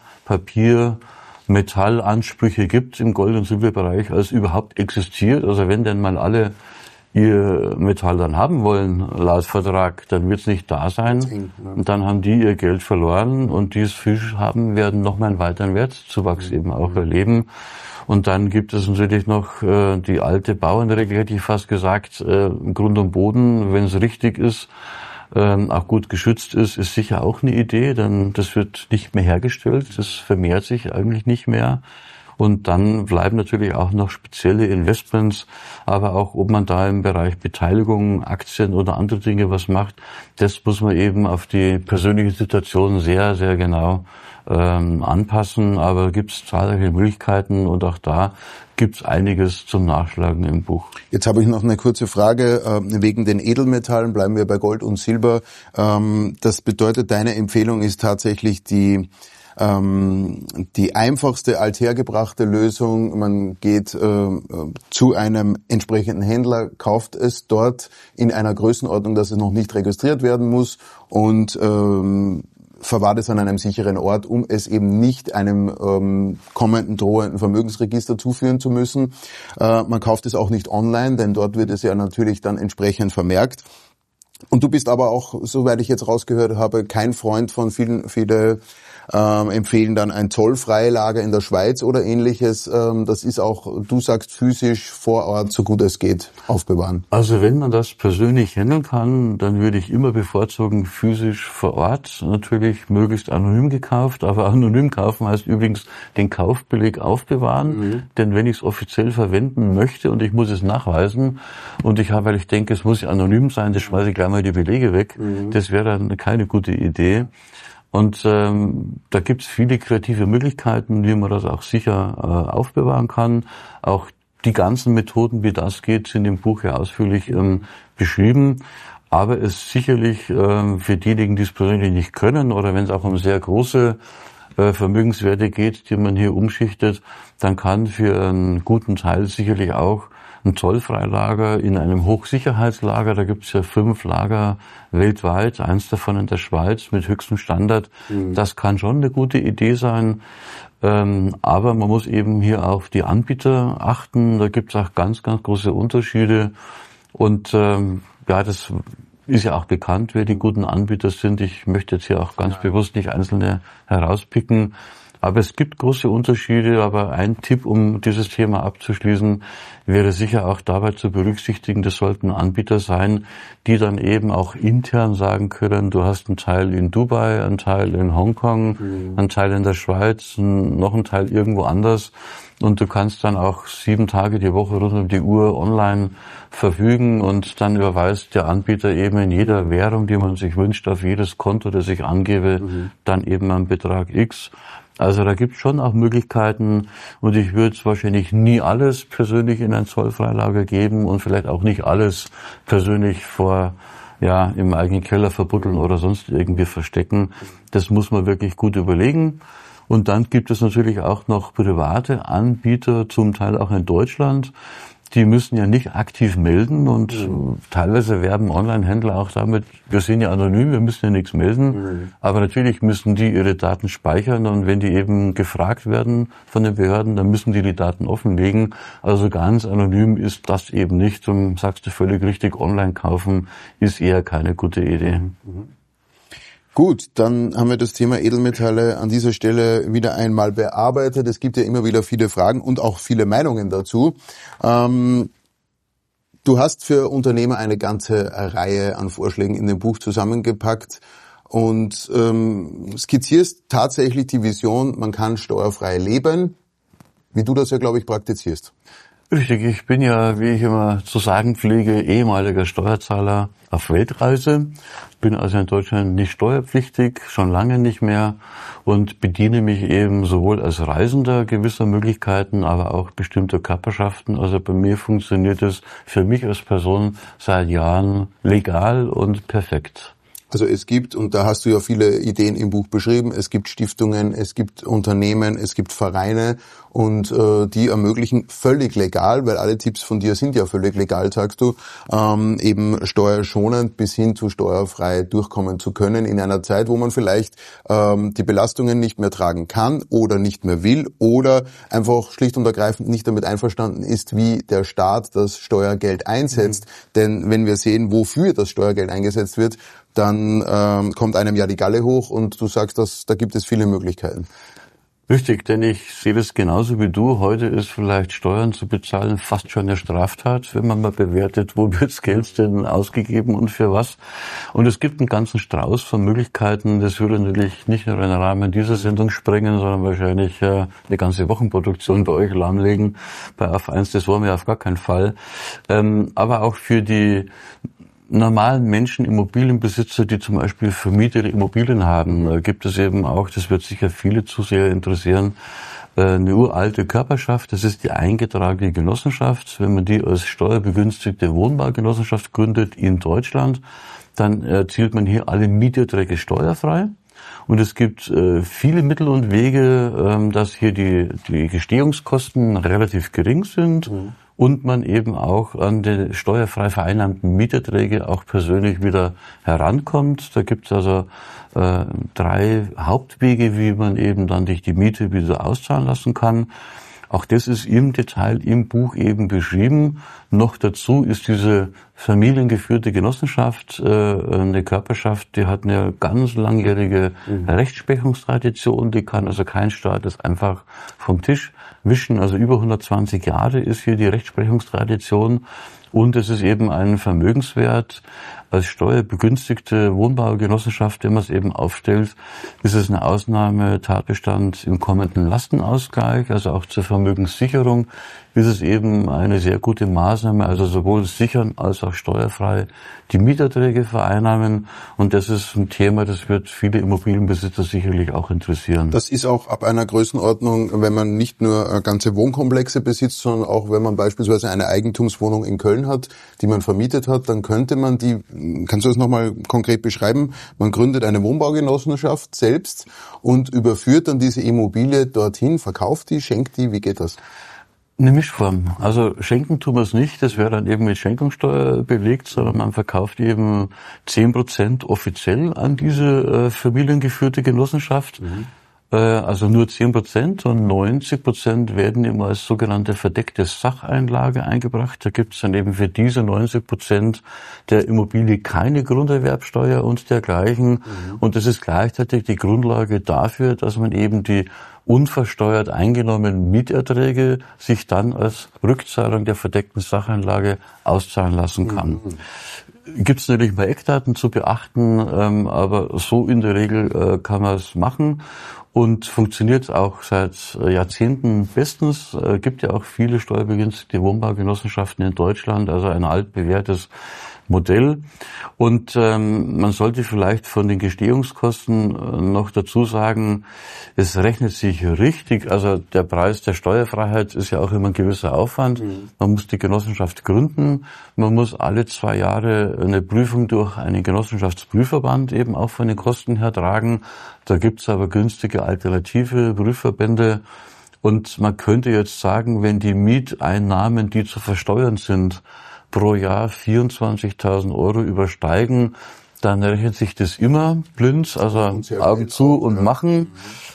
Metallansprüche gibt im Gold- und Silberbereich, als überhaupt existiert. Also wenn denn mal alle ihr Metall dann haben wollen, laut Vertrag, dann wird es nicht da sein. Und dann haben die ihr Geld verloren und die es Fisch haben, werden nochmal einen weiteren Wertzuwachs eben auch erleben. Und dann gibt es natürlich noch die alte Bauernregel, hätte ich fast gesagt, Grund und Boden, wenn es richtig ist, auch gut geschützt ist sicher auch eine Idee, denn das wird nicht mehr hergestellt, das vermehrt sich eigentlich nicht mehr. Und dann bleiben natürlich auch noch spezielle Investments, aber auch, ob man da im Bereich Beteiligung, Aktien oder andere Dinge was macht, das muss man eben auf die persönliche Situation sehr, sehr genau anpassen. Aber gibt es zahlreiche Möglichkeiten und auch da gibt es einiges zum Nachschlagen im Buch. Jetzt habe ich noch eine kurze Frage wegen den Edelmetallen. Bleiben wir bei Gold und Silber. Das bedeutet, deine Empfehlung ist tatsächlich die einfachste althergebrachte Lösung. Man geht zu einem entsprechenden Händler, kauft es dort in einer Größenordnung, dass es noch nicht registriert werden muss und verwahrt es an einem sicheren Ort, um es eben nicht einem kommenden, drohenden Vermögensregister zuführen zu müssen. Man kauft es auch nicht online, denn dort wird es ja natürlich dann entsprechend vermerkt. Und du bist aber auch, soweit ich jetzt rausgehört habe, kein Freund von viele empfehlen dann ein zollfreie Lager in der Schweiz oder ähnliches. Das ist auch, du sagst, physisch vor Ort, so gut es geht, aufbewahren. Also wenn man das persönlich handeln kann, dann würde ich immer bevorzugen, physisch vor Ort, natürlich möglichst anonym gekauft, aber anonym kaufen heißt übrigens den Kaufbeleg aufbewahren, denn wenn ich es offiziell verwenden möchte und ich muss es nachweisen und weil ich denke, es muss ja anonym sein, das schmeiße ich gleich mal die Belege weg, das wäre dann keine gute Idee. Und da gibt es viele kreative Möglichkeiten, wie man das auch sicher aufbewahren kann. Auch die ganzen Methoden, wie das geht, sind im Buch ja ausführlich beschrieben. Aber es sicherlich für diejenigen, die es persönlich nicht können oder wenn es auch um sehr große Vermögenswerte geht, die man hier umschichtet, dann kann für einen guten Teil sicherlich auch ein Zollfreilager in einem Hochsicherheitslager, da gibt es ja 5 Lager weltweit, eins davon in der Schweiz mit höchstem Standard. Das kann schon eine gute Idee sein, aber man muss eben hier auf die Anbieter achten, da gibt es auch ganz, ganz große Unterschiede und das ist ja auch bekannt, wer die guten Anbieter sind. Ich möchte jetzt hier auch ganz bewusst nicht einzelne herauspicken. Aber es gibt große Unterschiede, aber ein Tipp, um dieses Thema abzuschließen, wäre sicher auch dabei zu berücksichtigen, das sollten Anbieter sein, die dann eben auch intern sagen können, du hast einen Teil in Dubai, einen Teil in Hongkong, einen Teil in der Schweiz, noch einen Teil irgendwo anders. Und du kannst dann auch 7 Tage die Woche rund um die Uhr online verfügen und dann überweist der Anbieter eben in jeder Währung, die man sich wünscht, auf jedes Konto, das ich angebe, dann eben einen Betrag X. Also da gibt es schon auch Möglichkeiten und ich würde wahrscheinlich nie alles persönlich in ein Zollfreilager geben und vielleicht auch nicht alles persönlich im eigenen Keller verbuddeln oder sonst irgendwie verstecken. Das muss man wirklich gut überlegen. Und dann gibt es natürlich auch noch private Anbieter, zum Teil auch in Deutschland. Die müssen ja nicht aktiv melden und teilweise werben Online-Händler auch damit, wir sind ja anonym, wir müssen ja nichts melden. Aber natürlich müssen die ihre Daten speichern und wenn die eben gefragt werden von den Behörden, dann müssen die Daten offenlegen. Also ganz anonym ist das eben nicht. Und sagst du völlig richtig, online kaufen ist eher keine gute Idee. Gut, dann haben wir das Thema Edelmetalle an dieser Stelle wieder einmal bearbeitet. Es gibt ja immer wieder viele Fragen und auch viele Meinungen dazu. Du hast für Unternehmer eine ganze Reihe an Vorschlägen in dem Buch zusammengepackt und skizzierst tatsächlich die Vision, man kann steuerfrei leben, wie du das ja, glaube ich, praktizierst. Richtig, ich bin ja, wie ich immer zu sagen pflege, ehemaliger Steuerzahler auf Weltreise, bin also in Deutschland nicht steuerpflichtig, schon lange nicht mehr und bediene mich eben sowohl als Reisender gewisser Möglichkeiten, aber auch bestimmter Körperschaften. Also bei mir funktioniert es für mich als Person seit Jahren legal und perfekt. Also es gibt, und da hast du ja viele Ideen im Buch beschrieben, es gibt Stiftungen, es gibt Unternehmen, es gibt Vereine und die ermöglichen völlig legal, weil alle Tipps von dir sind ja völlig legal, sagst du, eben steuerschonend bis hin zu steuerfrei durchkommen zu können in einer Zeit, wo man vielleicht die Belastungen nicht mehr tragen kann oder nicht mehr will oder einfach schlicht und ergreifend nicht damit einverstanden ist, wie der Staat das Steuergeld einsetzt. Denn wenn wir sehen, wofür das Steuergeld eingesetzt wird, dann kommt einem ja die Galle hoch und du sagst, da gibt es viele Möglichkeiten. Richtig, denn ich sehe das genauso wie du. Heute ist vielleicht Steuern zu bezahlen fast schon eine Straftat, wenn man mal bewertet, wo wird das Geld denn ausgegeben und für was. Und es gibt einen ganzen Strauß von Möglichkeiten. Das würde natürlich nicht nur den Rahmen dieser Sendung sprengen, sondern wahrscheinlich eine ganze Wochenproduktion bei euch lahmlegen. Bei Auf1, das wollen wir auf gar keinen Fall. Aber auch für die normalen Menschen, Immobilienbesitzer, die zum Beispiel vermietete Immobilien haben, gibt es eben auch, das wird sicher viele Zuseher interessieren, eine uralte Körperschaft, das ist die eingetragene Genossenschaft. Wenn man die als steuerbegünstigte Wohnbaugenossenschaft gründet in Deutschland, dann erzielt man hier alle Mieterträge steuerfrei. Und es gibt viele Mittel und Wege, dass hier die Gestehungskosten relativ gering sind. Und man eben auch an die steuerfrei vereinnahmten Mieterträge auch persönlich wieder herankommt. Da gibt es also 3 Hauptwege, wie man eben dann sich die Miete wieder auszahlen lassen kann. Auch das ist im Detail im Buch eben beschrieben. Noch dazu ist diese familiengeführte Genossenschaft eine Körperschaft, die hat eine ganz langjährige Rechtsprechungstradition. Die kann also kein Staat das einfach vom Tisch wischen. Also über 120 Jahre ist hier die Rechtsprechungstradition. Und es ist eben ein Vermögenswert. Als steuerbegünstigte Wohnbaugenossenschaft, wenn man es eben aufstellt, ist es eine Ausnahmetatbestand im kommenden Lastenausgleich, also auch zur Vermögenssicherung ist es eben eine sehr gute Maßnahme, also sowohl sichern als auch steuerfrei die Mieterträge vereinnahmen. Und das ist ein Thema, das wird viele Immobilienbesitzer sicherlich auch interessieren. Das ist auch ab einer Größenordnung, wenn man nicht nur ganze Wohnkomplexe besitzt, sondern auch wenn man beispielsweise eine Eigentumswohnung in Köln hat, die man vermietet hat, dann könnte man die, kannst du das nochmal konkret beschreiben, man gründet eine Wohnbaugenossenschaft selbst und überführt dann diese Immobilie dorthin, verkauft die, schenkt die, wie geht das? Eine Mischform. Also schenken tun wir es nicht, das wäre dann eben mit Schenkungssteuer belegt, sondern man verkauft eben 10% offiziell an diese familiengeführte Genossenschaft. Also nur 10% und 90% werden immer als sogenannte verdeckte Sacheinlage eingebracht. Da gibt es dann eben für diese 90% der Immobilie keine Grunderwerbsteuer und dergleichen. Und das ist gleichzeitig die Grundlage dafür, dass man eben die unversteuert eingenommenen Mieterträge sich dann als Rückzahlung der verdeckten Sacheinlage auszahlen lassen kann. Gibt es natürlich mal Eckdaten zu beachten, aber so in der Regel kann man es machen. Und funktioniert auch seit Jahrzehnten bestens. Gibt ja auch viele steuerbegünstigte Wohnbaugenossenschaften in Deutschland, also ein altbewährtes Modell. Und man sollte vielleicht von den Gestehungskosten noch dazu sagen, es rechnet sich richtig, also der Preis der Steuerfreiheit ist ja auch immer ein gewisser Aufwand. Man muss die Genossenschaft gründen, man muss alle 2 Jahre eine Prüfung durch einen Genossenschaftsprüfverband eben auch von den Kosten her tragen. Da gibt's aber günstige alternative Prüfverbände. Und man könnte jetzt sagen, wenn die Mieteinnahmen, die zu versteuern sind, pro Jahr 24.000 Euro übersteigen, dann rechnet sich das immer blind, also Augen zu und machen.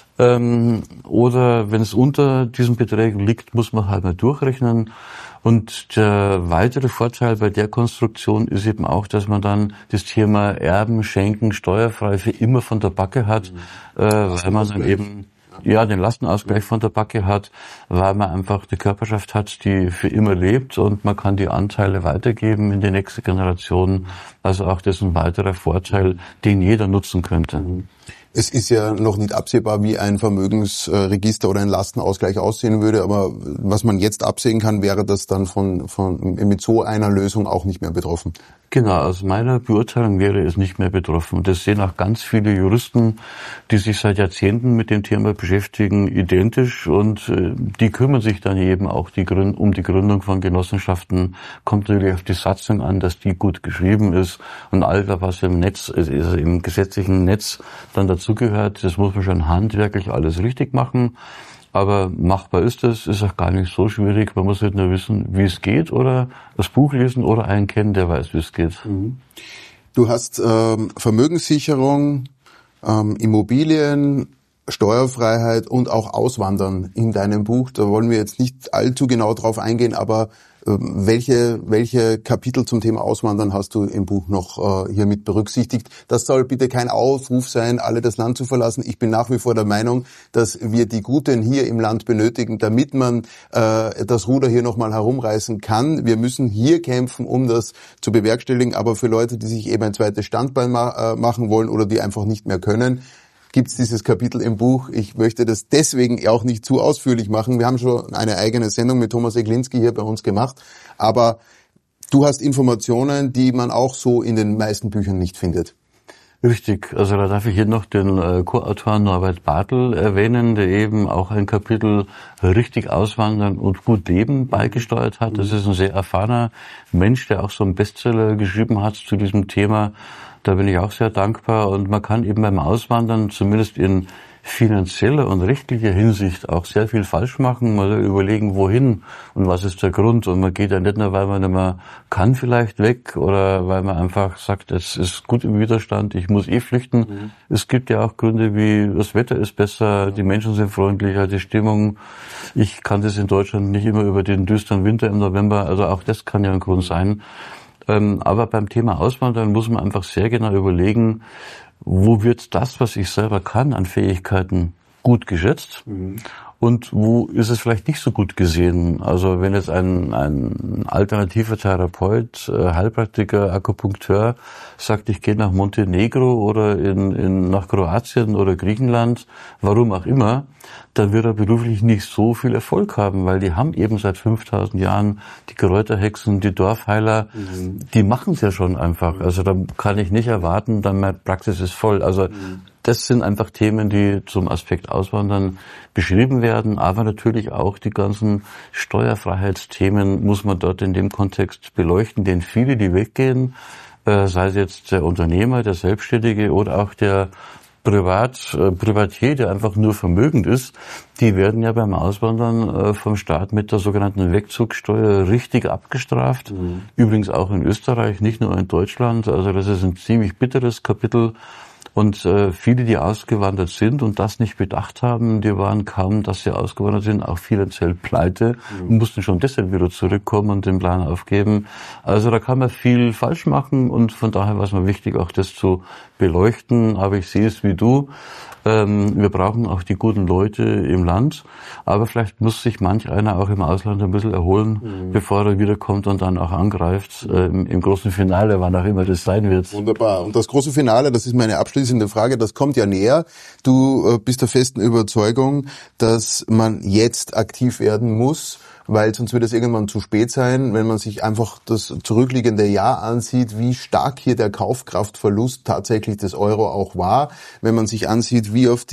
Oder wenn es unter diesen Beträgen liegt, muss man halt mal durchrechnen. Und der weitere Vorteil bei der Konstruktion ist eben auch, dass man dann das Thema Erben, Schenken steuerfrei für immer von der Backe hat, weil man dann eben den Lastenausgleich von der Backe hat, weil man einfach eine Körperschaft hat, die für immer lebt und man kann die Anteile weitergeben in die nächste Generation. Also auch das ist ein weiterer Vorteil, den jeder nutzen könnte. Es ist ja noch nicht absehbar, wie ein Vermögensregister oder ein Lastenausgleich aussehen würde, aber was man jetzt absehen kann, wäre das dann mit so einer Lösung auch nicht mehr betroffen. Genau, aus meiner Beurteilung wäre es nicht mehr betroffen. Und das sehen auch ganz viele Juristen, die sich seit Jahrzehnten mit dem Thema beschäftigen, identisch. Und die kümmern sich dann eben auch um die Gründung von Genossenschaften. Kommt natürlich auf die Satzung an, dass die gut geschrieben ist. Und all das, was im Netz, also im gesetzlichen Netz dann dazugehört, das muss man schon handwerklich alles richtig machen. Aber machbar ist es, ist auch gar nicht so schwierig. Man muss halt nur wissen, wie es geht, oder das Buch lesen oder einen kennen, der weiß, wie es geht. Du hast Vermögenssicherung, Immobilien, Steuerfreiheit und auch Auswandern in deinem Buch. Da wollen wir jetzt nicht allzu genau drauf eingehen, aber welche Kapitel zum Thema Auswandern hast du im Buch noch hier mit berücksichtigt? Das soll bitte kein Aufruf sein, alle das Land zu verlassen. Ich bin nach wie vor der Meinung, dass wir die Guten hier im Land benötigen, damit man das Ruder hier nochmal herumreißen kann. Wir müssen hier kämpfen, um das zu bewerkstelligen. Aber für Leute, die sich eben ein zweites Standbein machen wollen oder die einfach nicht mehr können, gibt es dieses Kapitel im Buch. Ich möchte das deswegen auch nicht zu ausführlich machen. Wir haben schon eine eigene Sendung mit Thomas Eglinski hier bei uns gemacht. Aber du hast Informationen, die man auch so in den meisten Büchern nicht findet. Richtig. Also da darf ich hier noch den Co-Autor Norbert Bartel erwähnen, der eben auch ein Kapitel richtig auswandern und gut leben beigesteuert hat. Das ist ein sehr erfahrener Mensch, der auch so einen Bestseller geschrieben hat zu diesem Thema. Da bin ich auch sehr dankbar, und man kann eben beim Auswandern zumindest in finanzieller und rechtlicher Hinsicht auch sehr viel falsch machen, mal überlegen, wohin und was ist der Grund. Und man geht ja nicht nur, weil man nicht mehr kann, vielleicht weg, oder weil man einfach sagt, es ist gut im Widerstand, ich muss flüchten. Es gibt ja auch Gründe wie, das Wetter ist besser, die Menschen sind freundlicher, die Stimmung. Ich kann das in Deutschland nicht immer über den düsteren Winter im November, also auch das kann ja ein Grund sein. Aber beim Thema Auswandern muss man einfach sehr genau überlegen, wo wird das, was ich selber kann, an Fähigkeiten gut geschätzt, und wo ist es vielleicht nicht so gut gesehen. Also wenn jetzt ein alternativer Therapeut, Heilpraktiker, Akupunkteur sagt, ich gehe nach Montenegro oder nach Kroatien oder Griechenland, warum auch immer, dann wird er beruflich nicht so viel Erfolg haben, weil die haben eben seit 5000 Jahren die Kräuterhexen, die Dorfheiler, die machen es ja schon einfach. Also da kann ich nicht erwarten, dann meine Praxis ist voll. Also das sind einfach Themen, die zum Aspekt Auswandern beschrieben werden, aber natürlich auch die ganzen Steuerfreiheitsthemen muss man dort in dem Kontext beleuchten, denn viele, die weggehen, sei es jetzt der Unternehmer, der Selbstständige oder auch der Privatier, der einfach nur vermögend ist, die werden ja beim Auswandern vom Staat mit der sogenannten Wegzugsteuer richtig abgestraft. Übrigens auch in Österreich, nicht nur in Deutschland. Also das ist ein ziemlich bitteres Kapitel. Und viele, die ausgewandert sind und das nicht bedacht haben, die waren kaum, dass sie ausgewandert sind, auch finanziell pleite und mussten schon deshalb wieder zurückkommen und den Plan aufgeben. Also da kann man viel falsch machen, und von daher war es mir wichtig, auch das zu beleuchten. Aber ich sehe es wie du. Wir brauchen auch die guten Leute im Land, aber vielleicht muss sich manch einer auch im Ausland ein bisschen erholen, bevor er wiederkommt und dann auch angreift im großen Finale, wann auch immer das sein wird. Wunderbar. Und das große Finale, das ist meine abschließende Frage, das kommt ja näher. Du bist der festen Überzeugung, dass man jetzt aktiv werden muss, weil sonst wird es irgendwann zu spät sein, wenn man sich einfach das zurückliegende Jahr ansieht, wie stark hier der Kaufkraftverlust tatsächlich des Euro auch war, wenn man sich ansieht, wie aufs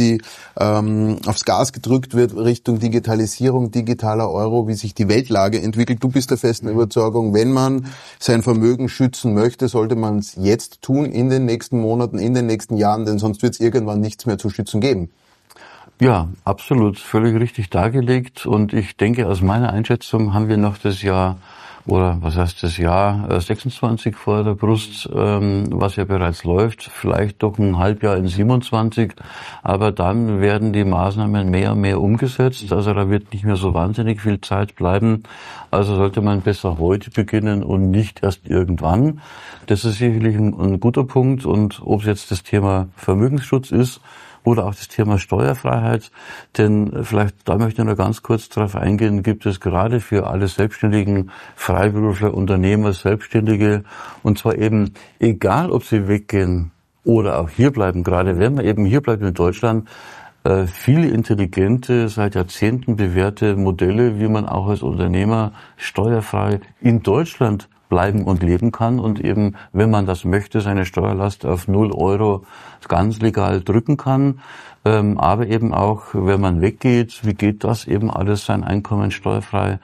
Gas gedrückt wird Richtung Digitalisierung, digitaler Euro, wie sich die Weltlage entwickelt. Du bist der festen Überzeugung, wenn man sein Vermögen schützen möchte, sollte man es jetzt tun, in den nächsten Monaten, in den nächsten Jahren, denn sonst wird es irgendwann nichts mehr zu schützen geben. Ja, absolut, völlig richtig dargelegt, und ich denke, aus meiner Einschätzung haben wir noch das Jahr, oder was heißt das Jahr 26 vor der Brust, was ja bereits läuft, vielleicht doch ein Halbjahr in 27, aber dann werden die Maßnahmen mehr und mehr umgesetzt, also da wird nicht mehr so wahnsinnig viel Zeit bleiben, also sollte man besser heute beginnen und nicht erst irgendwann. Das ist sicherlich ein guter Punkt, und ob es jetzt das Thema Vermögensschutz ist, oder auch das Thema Steuerfreiheit, denn vielleicht, da möchte ich noch ganz kurz darauf eingehen, gibt es gerade für alle Selbstständigen, Freiberufler, Unternehmer, Selbstständige, und zwar eben, egal ob sie weggehen oder auch hier bleiben, gerade wenn man eben hier bleibt in Deutschland, viele intelligente, seit Jahrzehnten bewährte Modelle, wie man auch als Unternehmer steuerfrei in Deutschland bleiben und leben kann und eben, wenn man das möchte, seine Steuerlast auf 0 € ganz legal drücken kann. Aber eben auch, wenn man weggeht, wie geht das eben alles, sein Einkommen steuerfrei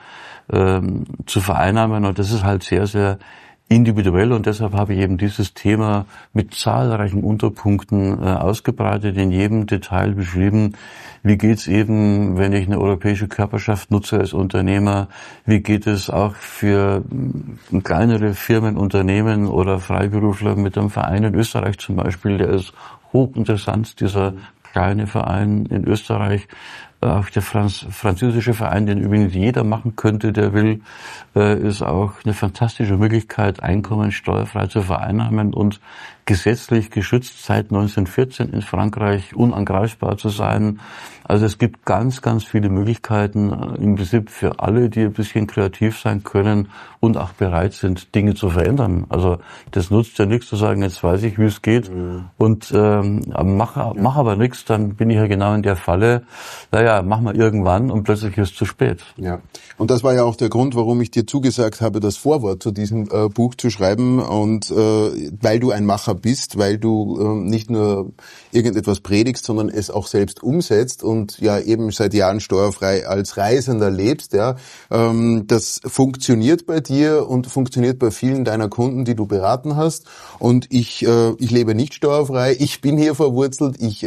zu vereinnahmen. Und das ist halt sehr, sehr individuell und deshalb habe ich eben dieses Thema mit zahlreichen Unterpunkten ausgebreitet, in jedem Detail beschrieben. Wie geht's eben, wenn ich eine europäische Körperschaft nutze als Unternehmer? Wie geht es auch für kleinere Firmen, Unternehmen oder Freiberufler mit einem Verein in Österreich zum Beispiel? Der ist hochinteressant, dieser kleine Verein in Österreich. Auch der französische Verein, den übrigens jeder machen könnte, der will, ist auch eine fantastische Möglichkeit, Einkommen steuerfrei zu vereinnahmen und gesetzlich geschützt seit 1914 in Frankreich unangreifbar zu sein. Also es gibt ganz, ganz viele Möglichkeiten im Prinzip für alle, die ein bisschen kreativ sein können und auch bereit sind, Dinge zu verändern. Also das nutzt ja nichts zu sagen, jetzt weiß ich, wie es geht und mach aber nichts, dann bin ich ja genau in der Falle, naja, mach mal irgendwann und plötzlich ist es zu spät. Ja, und das war ja auch der Grund, warum ich dir zugesagt habe, das Vorwort zu diesem Buch zu schreiben und weil du ein Macher bist, weil du nicht nur irgendetwas predigst, sondern es auch selbst umsetzt und ja eben seit Jahren steuerfrei als Reisender lebst, ja. Das funktioniert bei dir und funktioniert bei vielen deiner Kunden, die du beraten hast. Und ich lebe nicht steuerfrei, ich bin hier verwurzelt, ich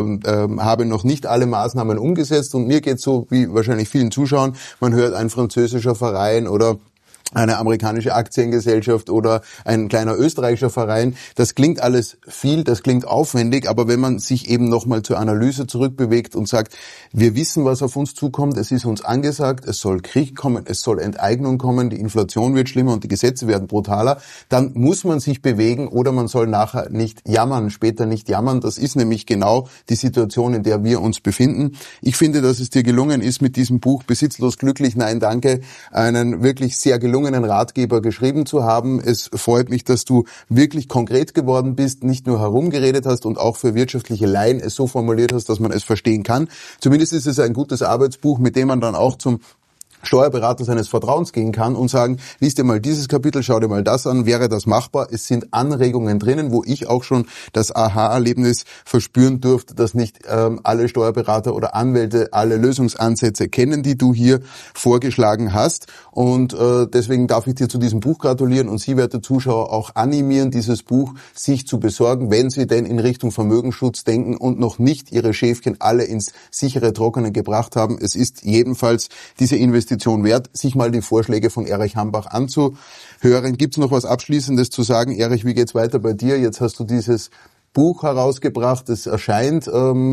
habe noch nicht alle Maßnahmen umgesetzt und mir geht's so wie wahrscheinlich vielen Zuschauern, man hört ein französischer Verein oder eine amerikanische Aktiengesellschaft oder ein kleiner österreichischer Verein. Das klingt alles viel, das klingt aufwendig, aber wenn man sich eben nochmal zur Analyse zurückbewegt und sagt, wir wissen, was auf uns zukommt, es ist uns angesagt, es soll Krieg kommen, es soll Enteignung kommen, die Inflation wird schlimmer und die Gesetze werden brutaler, dann muss man sich bewegen oder man soll nachher nicht jammern, später nicht jammern. Das ist nämlich genau die Situation, in der wir uns befinden. Ich finde, dass es dir gelungen ist, mit diesem Buch Besitzlos glücklich, nein, danke, einen wirklich sehr gelungenen Ratgeber geschrieben zu haben. Es freut mich, dass du wirklich konkret geworden bist, nicht nur herumgeredet hast und auch für wirtschaftliche Laien es so formuliert hast, dass man es verstehen kann. Zumindest ist es ein gutes Arbeitsbuch, mit dem man dann auch zum Steuerberater seines Vertrauens gehen kann und sagen, lies dir mal dieses Kapitel, schau dir mal das an, wäre das machbar? Es sind Anregungen drinnen, wo ich auch schon das Aha-Erlebnis verspüren durfte, dass nicht alle Steuerberater oder Anwälte alle Lösungsansätze kennen, die du hier vorgeschlagen hast. Und deswegen darf ich dir zu diesem Buch gratulieren und Sie, werte Zuschauer, auch animieren, dieses Buch sich zu besorgen, wenn Sie denn in Richtung Vermögensschutz denken und noch nicht Ihre Schäfchen alle ins sichere Trockene gebracht haben. Es ist jedenfalls diese Investition wert, sich mal die Vorschläge von Erich Hambach anzuhören. Gibt's noch was Abschließendes zu sagen? Erich, wie geht's weiter bei dir? Jetzt hast du dieses Buch herausgebracht, es erscheint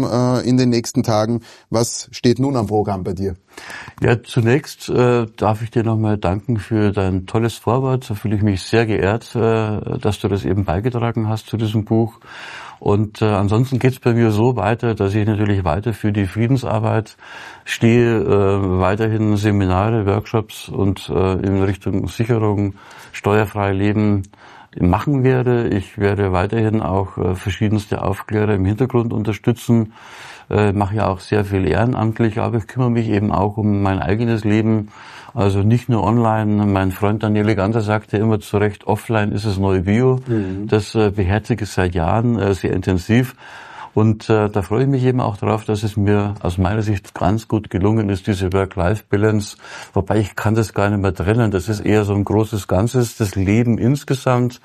in den nächsten Tagen. Was steht nun am Programm bei dir? Ja, zunächst darf ich dir nochmal danken für dein tolles Vorwort. Da fühle ich mich sehr geehrt, dass du das eben beigetragen hast zu diesem Buch. Und ansonsten geht's bei mir so weiter, dass ich natürlich weiter für die Friedensarbeit stehe, weiterhin Seminare, Workshops und in Richtung Sicherung, steuerfrei leben machen werde. Ich werde weiterhin auch verschiedenste Aufklärer im Hintergrund unterstützen, mache ja auch sehr viel ehrenamtlich, aber ich kümmere mich eben auch um mein eigenes Leben, also nicht nur online. Mein Freund Daniele Ganser sagte immer zu Recht, offline ist das neue Bio. Das beherzige ich seit Jahren sehr intensiv. Und da freue ich mich eben auch darauf, dass es mir aus meiner Sicht ganz gut gelungen ist, diese Work-Life-Balance. Wobei ich kann das gar nicht mehr trennen. Das ist eher so ein großes Ganzes, das Leben insgesamt.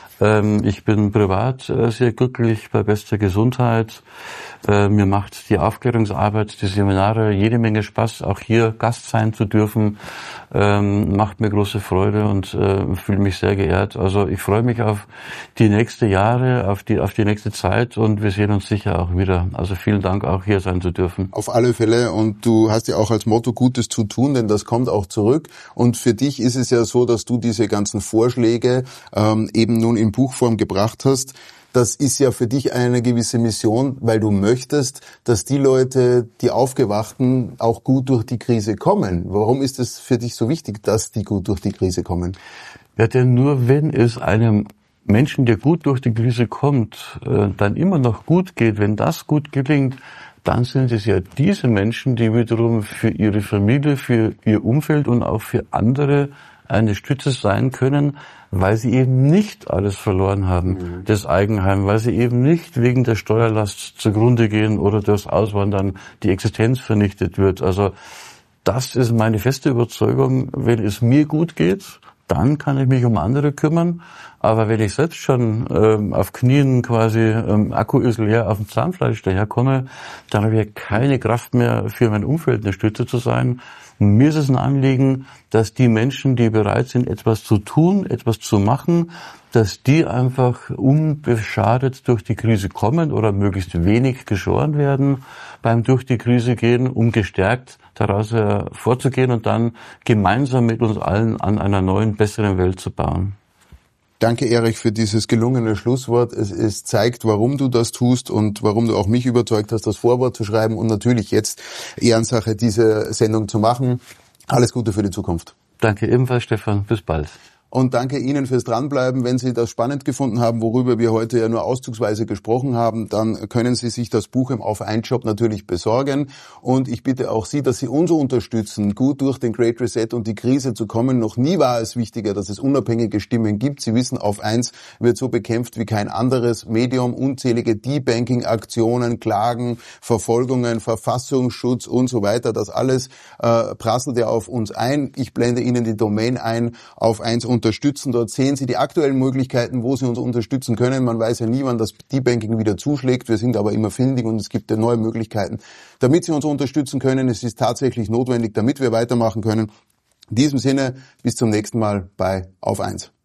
Ich bin privat sehr glücklich, bei bester Gesundheit. Mir macht die Aufklärungsarbeit, die Seminare jede Menge Spaß. Auch hier Gast sein zu dürfen, macht mir große Freude und fühle mich sehr geehrt. Also ich freue mich auf die nächsten Jahre, auf die nächste Zeit und wir sehen uns sicher auch wieder. Also vielen Dank, auch hier sein zu dürfen. Auf alle Fälle, und du hast ja auch als Motto Gutes zu tun, denn das kommt auch zurück. Und für dich ist es ja so, dass du diese ganzen Vorschläge eben nun in Buchform gebracht hast. Das ist ja für dich eine gewisse Mission, weil du möchtest, dass die Leute, die Aufgewachten, auch gut durch die Krise kommen. Warum ist es für dich so wichtig, dass die gut durch die Krise kommen? Ja, denn nur wenn es einem Menschen, der gut durch die Krise kommt, dann immer noch gut geht, wenn das gut gelingt, dann sind es ja diese Menschen, die wiederum für ihre Familie, für ihr Umfeld und auch für andere eine Stütze sein können, weil sie eben nicht alles verloren haben, das Eigenheim, weil sie eben nicht wegen der Steuerlast zugrunde gehen oder durchs Auswandern die Existenz vernichtet wird. Also das ist meine feste Überzeugung, wenn es mir gut geht, dann kann ich mich um andere kümmern. Aber wenn ich selbst schon auf Knien quasi, Akku ist leer, auf dem Zahnfleisch daherkomme, dann habe ich keine Kraft mehr, für mein Umfeld eine Stütze zu sein. Und mir ist es ein Anliegen, dass die Menschen, die bereit sind, etwas zu tun, etwas zu machen, dass die einfach unbeschadet durch die Krise kommen oder möglichst wenig geschoren werden beim durch die Krise gehen, um gestärkt daraus vorzugehen und dann gemeinsam mit uns allen an einer neuen, besseren Welt zu bauen. Danke, Erich, für dieses gelungene Schlusswort. Es zeigt, warum du das tust und warum du auch mich überzeugt hast, das Vorwort zu schreiben und natürlich jetzt Ehrensache, diese Sendung zu machen. Alles Gute für die Zukunft. Danke ebenfalls, Stefan. Bis bald. Und danke Ihnen fürs Dranbleiben. Wenn Sie das spannend gefunden haben, worüber wir heute ja nur auszugsweise gesprochen haben, dann können Sie sich das Buch im Auf 1 Shop natürlich besorgen. Und ich bitte auch Sie, dass Sie uns unterstützen, gut durch den Great Reset und die Krise zu kommen. Noch nie war es wichtiger, dass es unabhängige Stimmen gibt. Sie wissen, Auf 1 wird so bekämpft wie kein anderes Medium. Unzählige Debanking-Aktionen, Klagen, Verfolgungen, Verfassungsschutz und so weiter. Das alles prasselt ja auf uns ein. Ich blende Ihnen die Domain ein, Auf 1 unterstützen. Dort sehen Sie die aktuellen Möglichkeiten, wo Sie uns unterstützen können. Man weiß ja nie, wann das Debanking wieder zuschlägt. Wir sind aber immer findig und es gibt ja neue Möglichkeiten, damit Sie uns unterstützen können. Es ist tatsächlich notwendig, damit wir weitermachen können. In diesem Sinne, bis zum nächsten Mal bei Auf 1.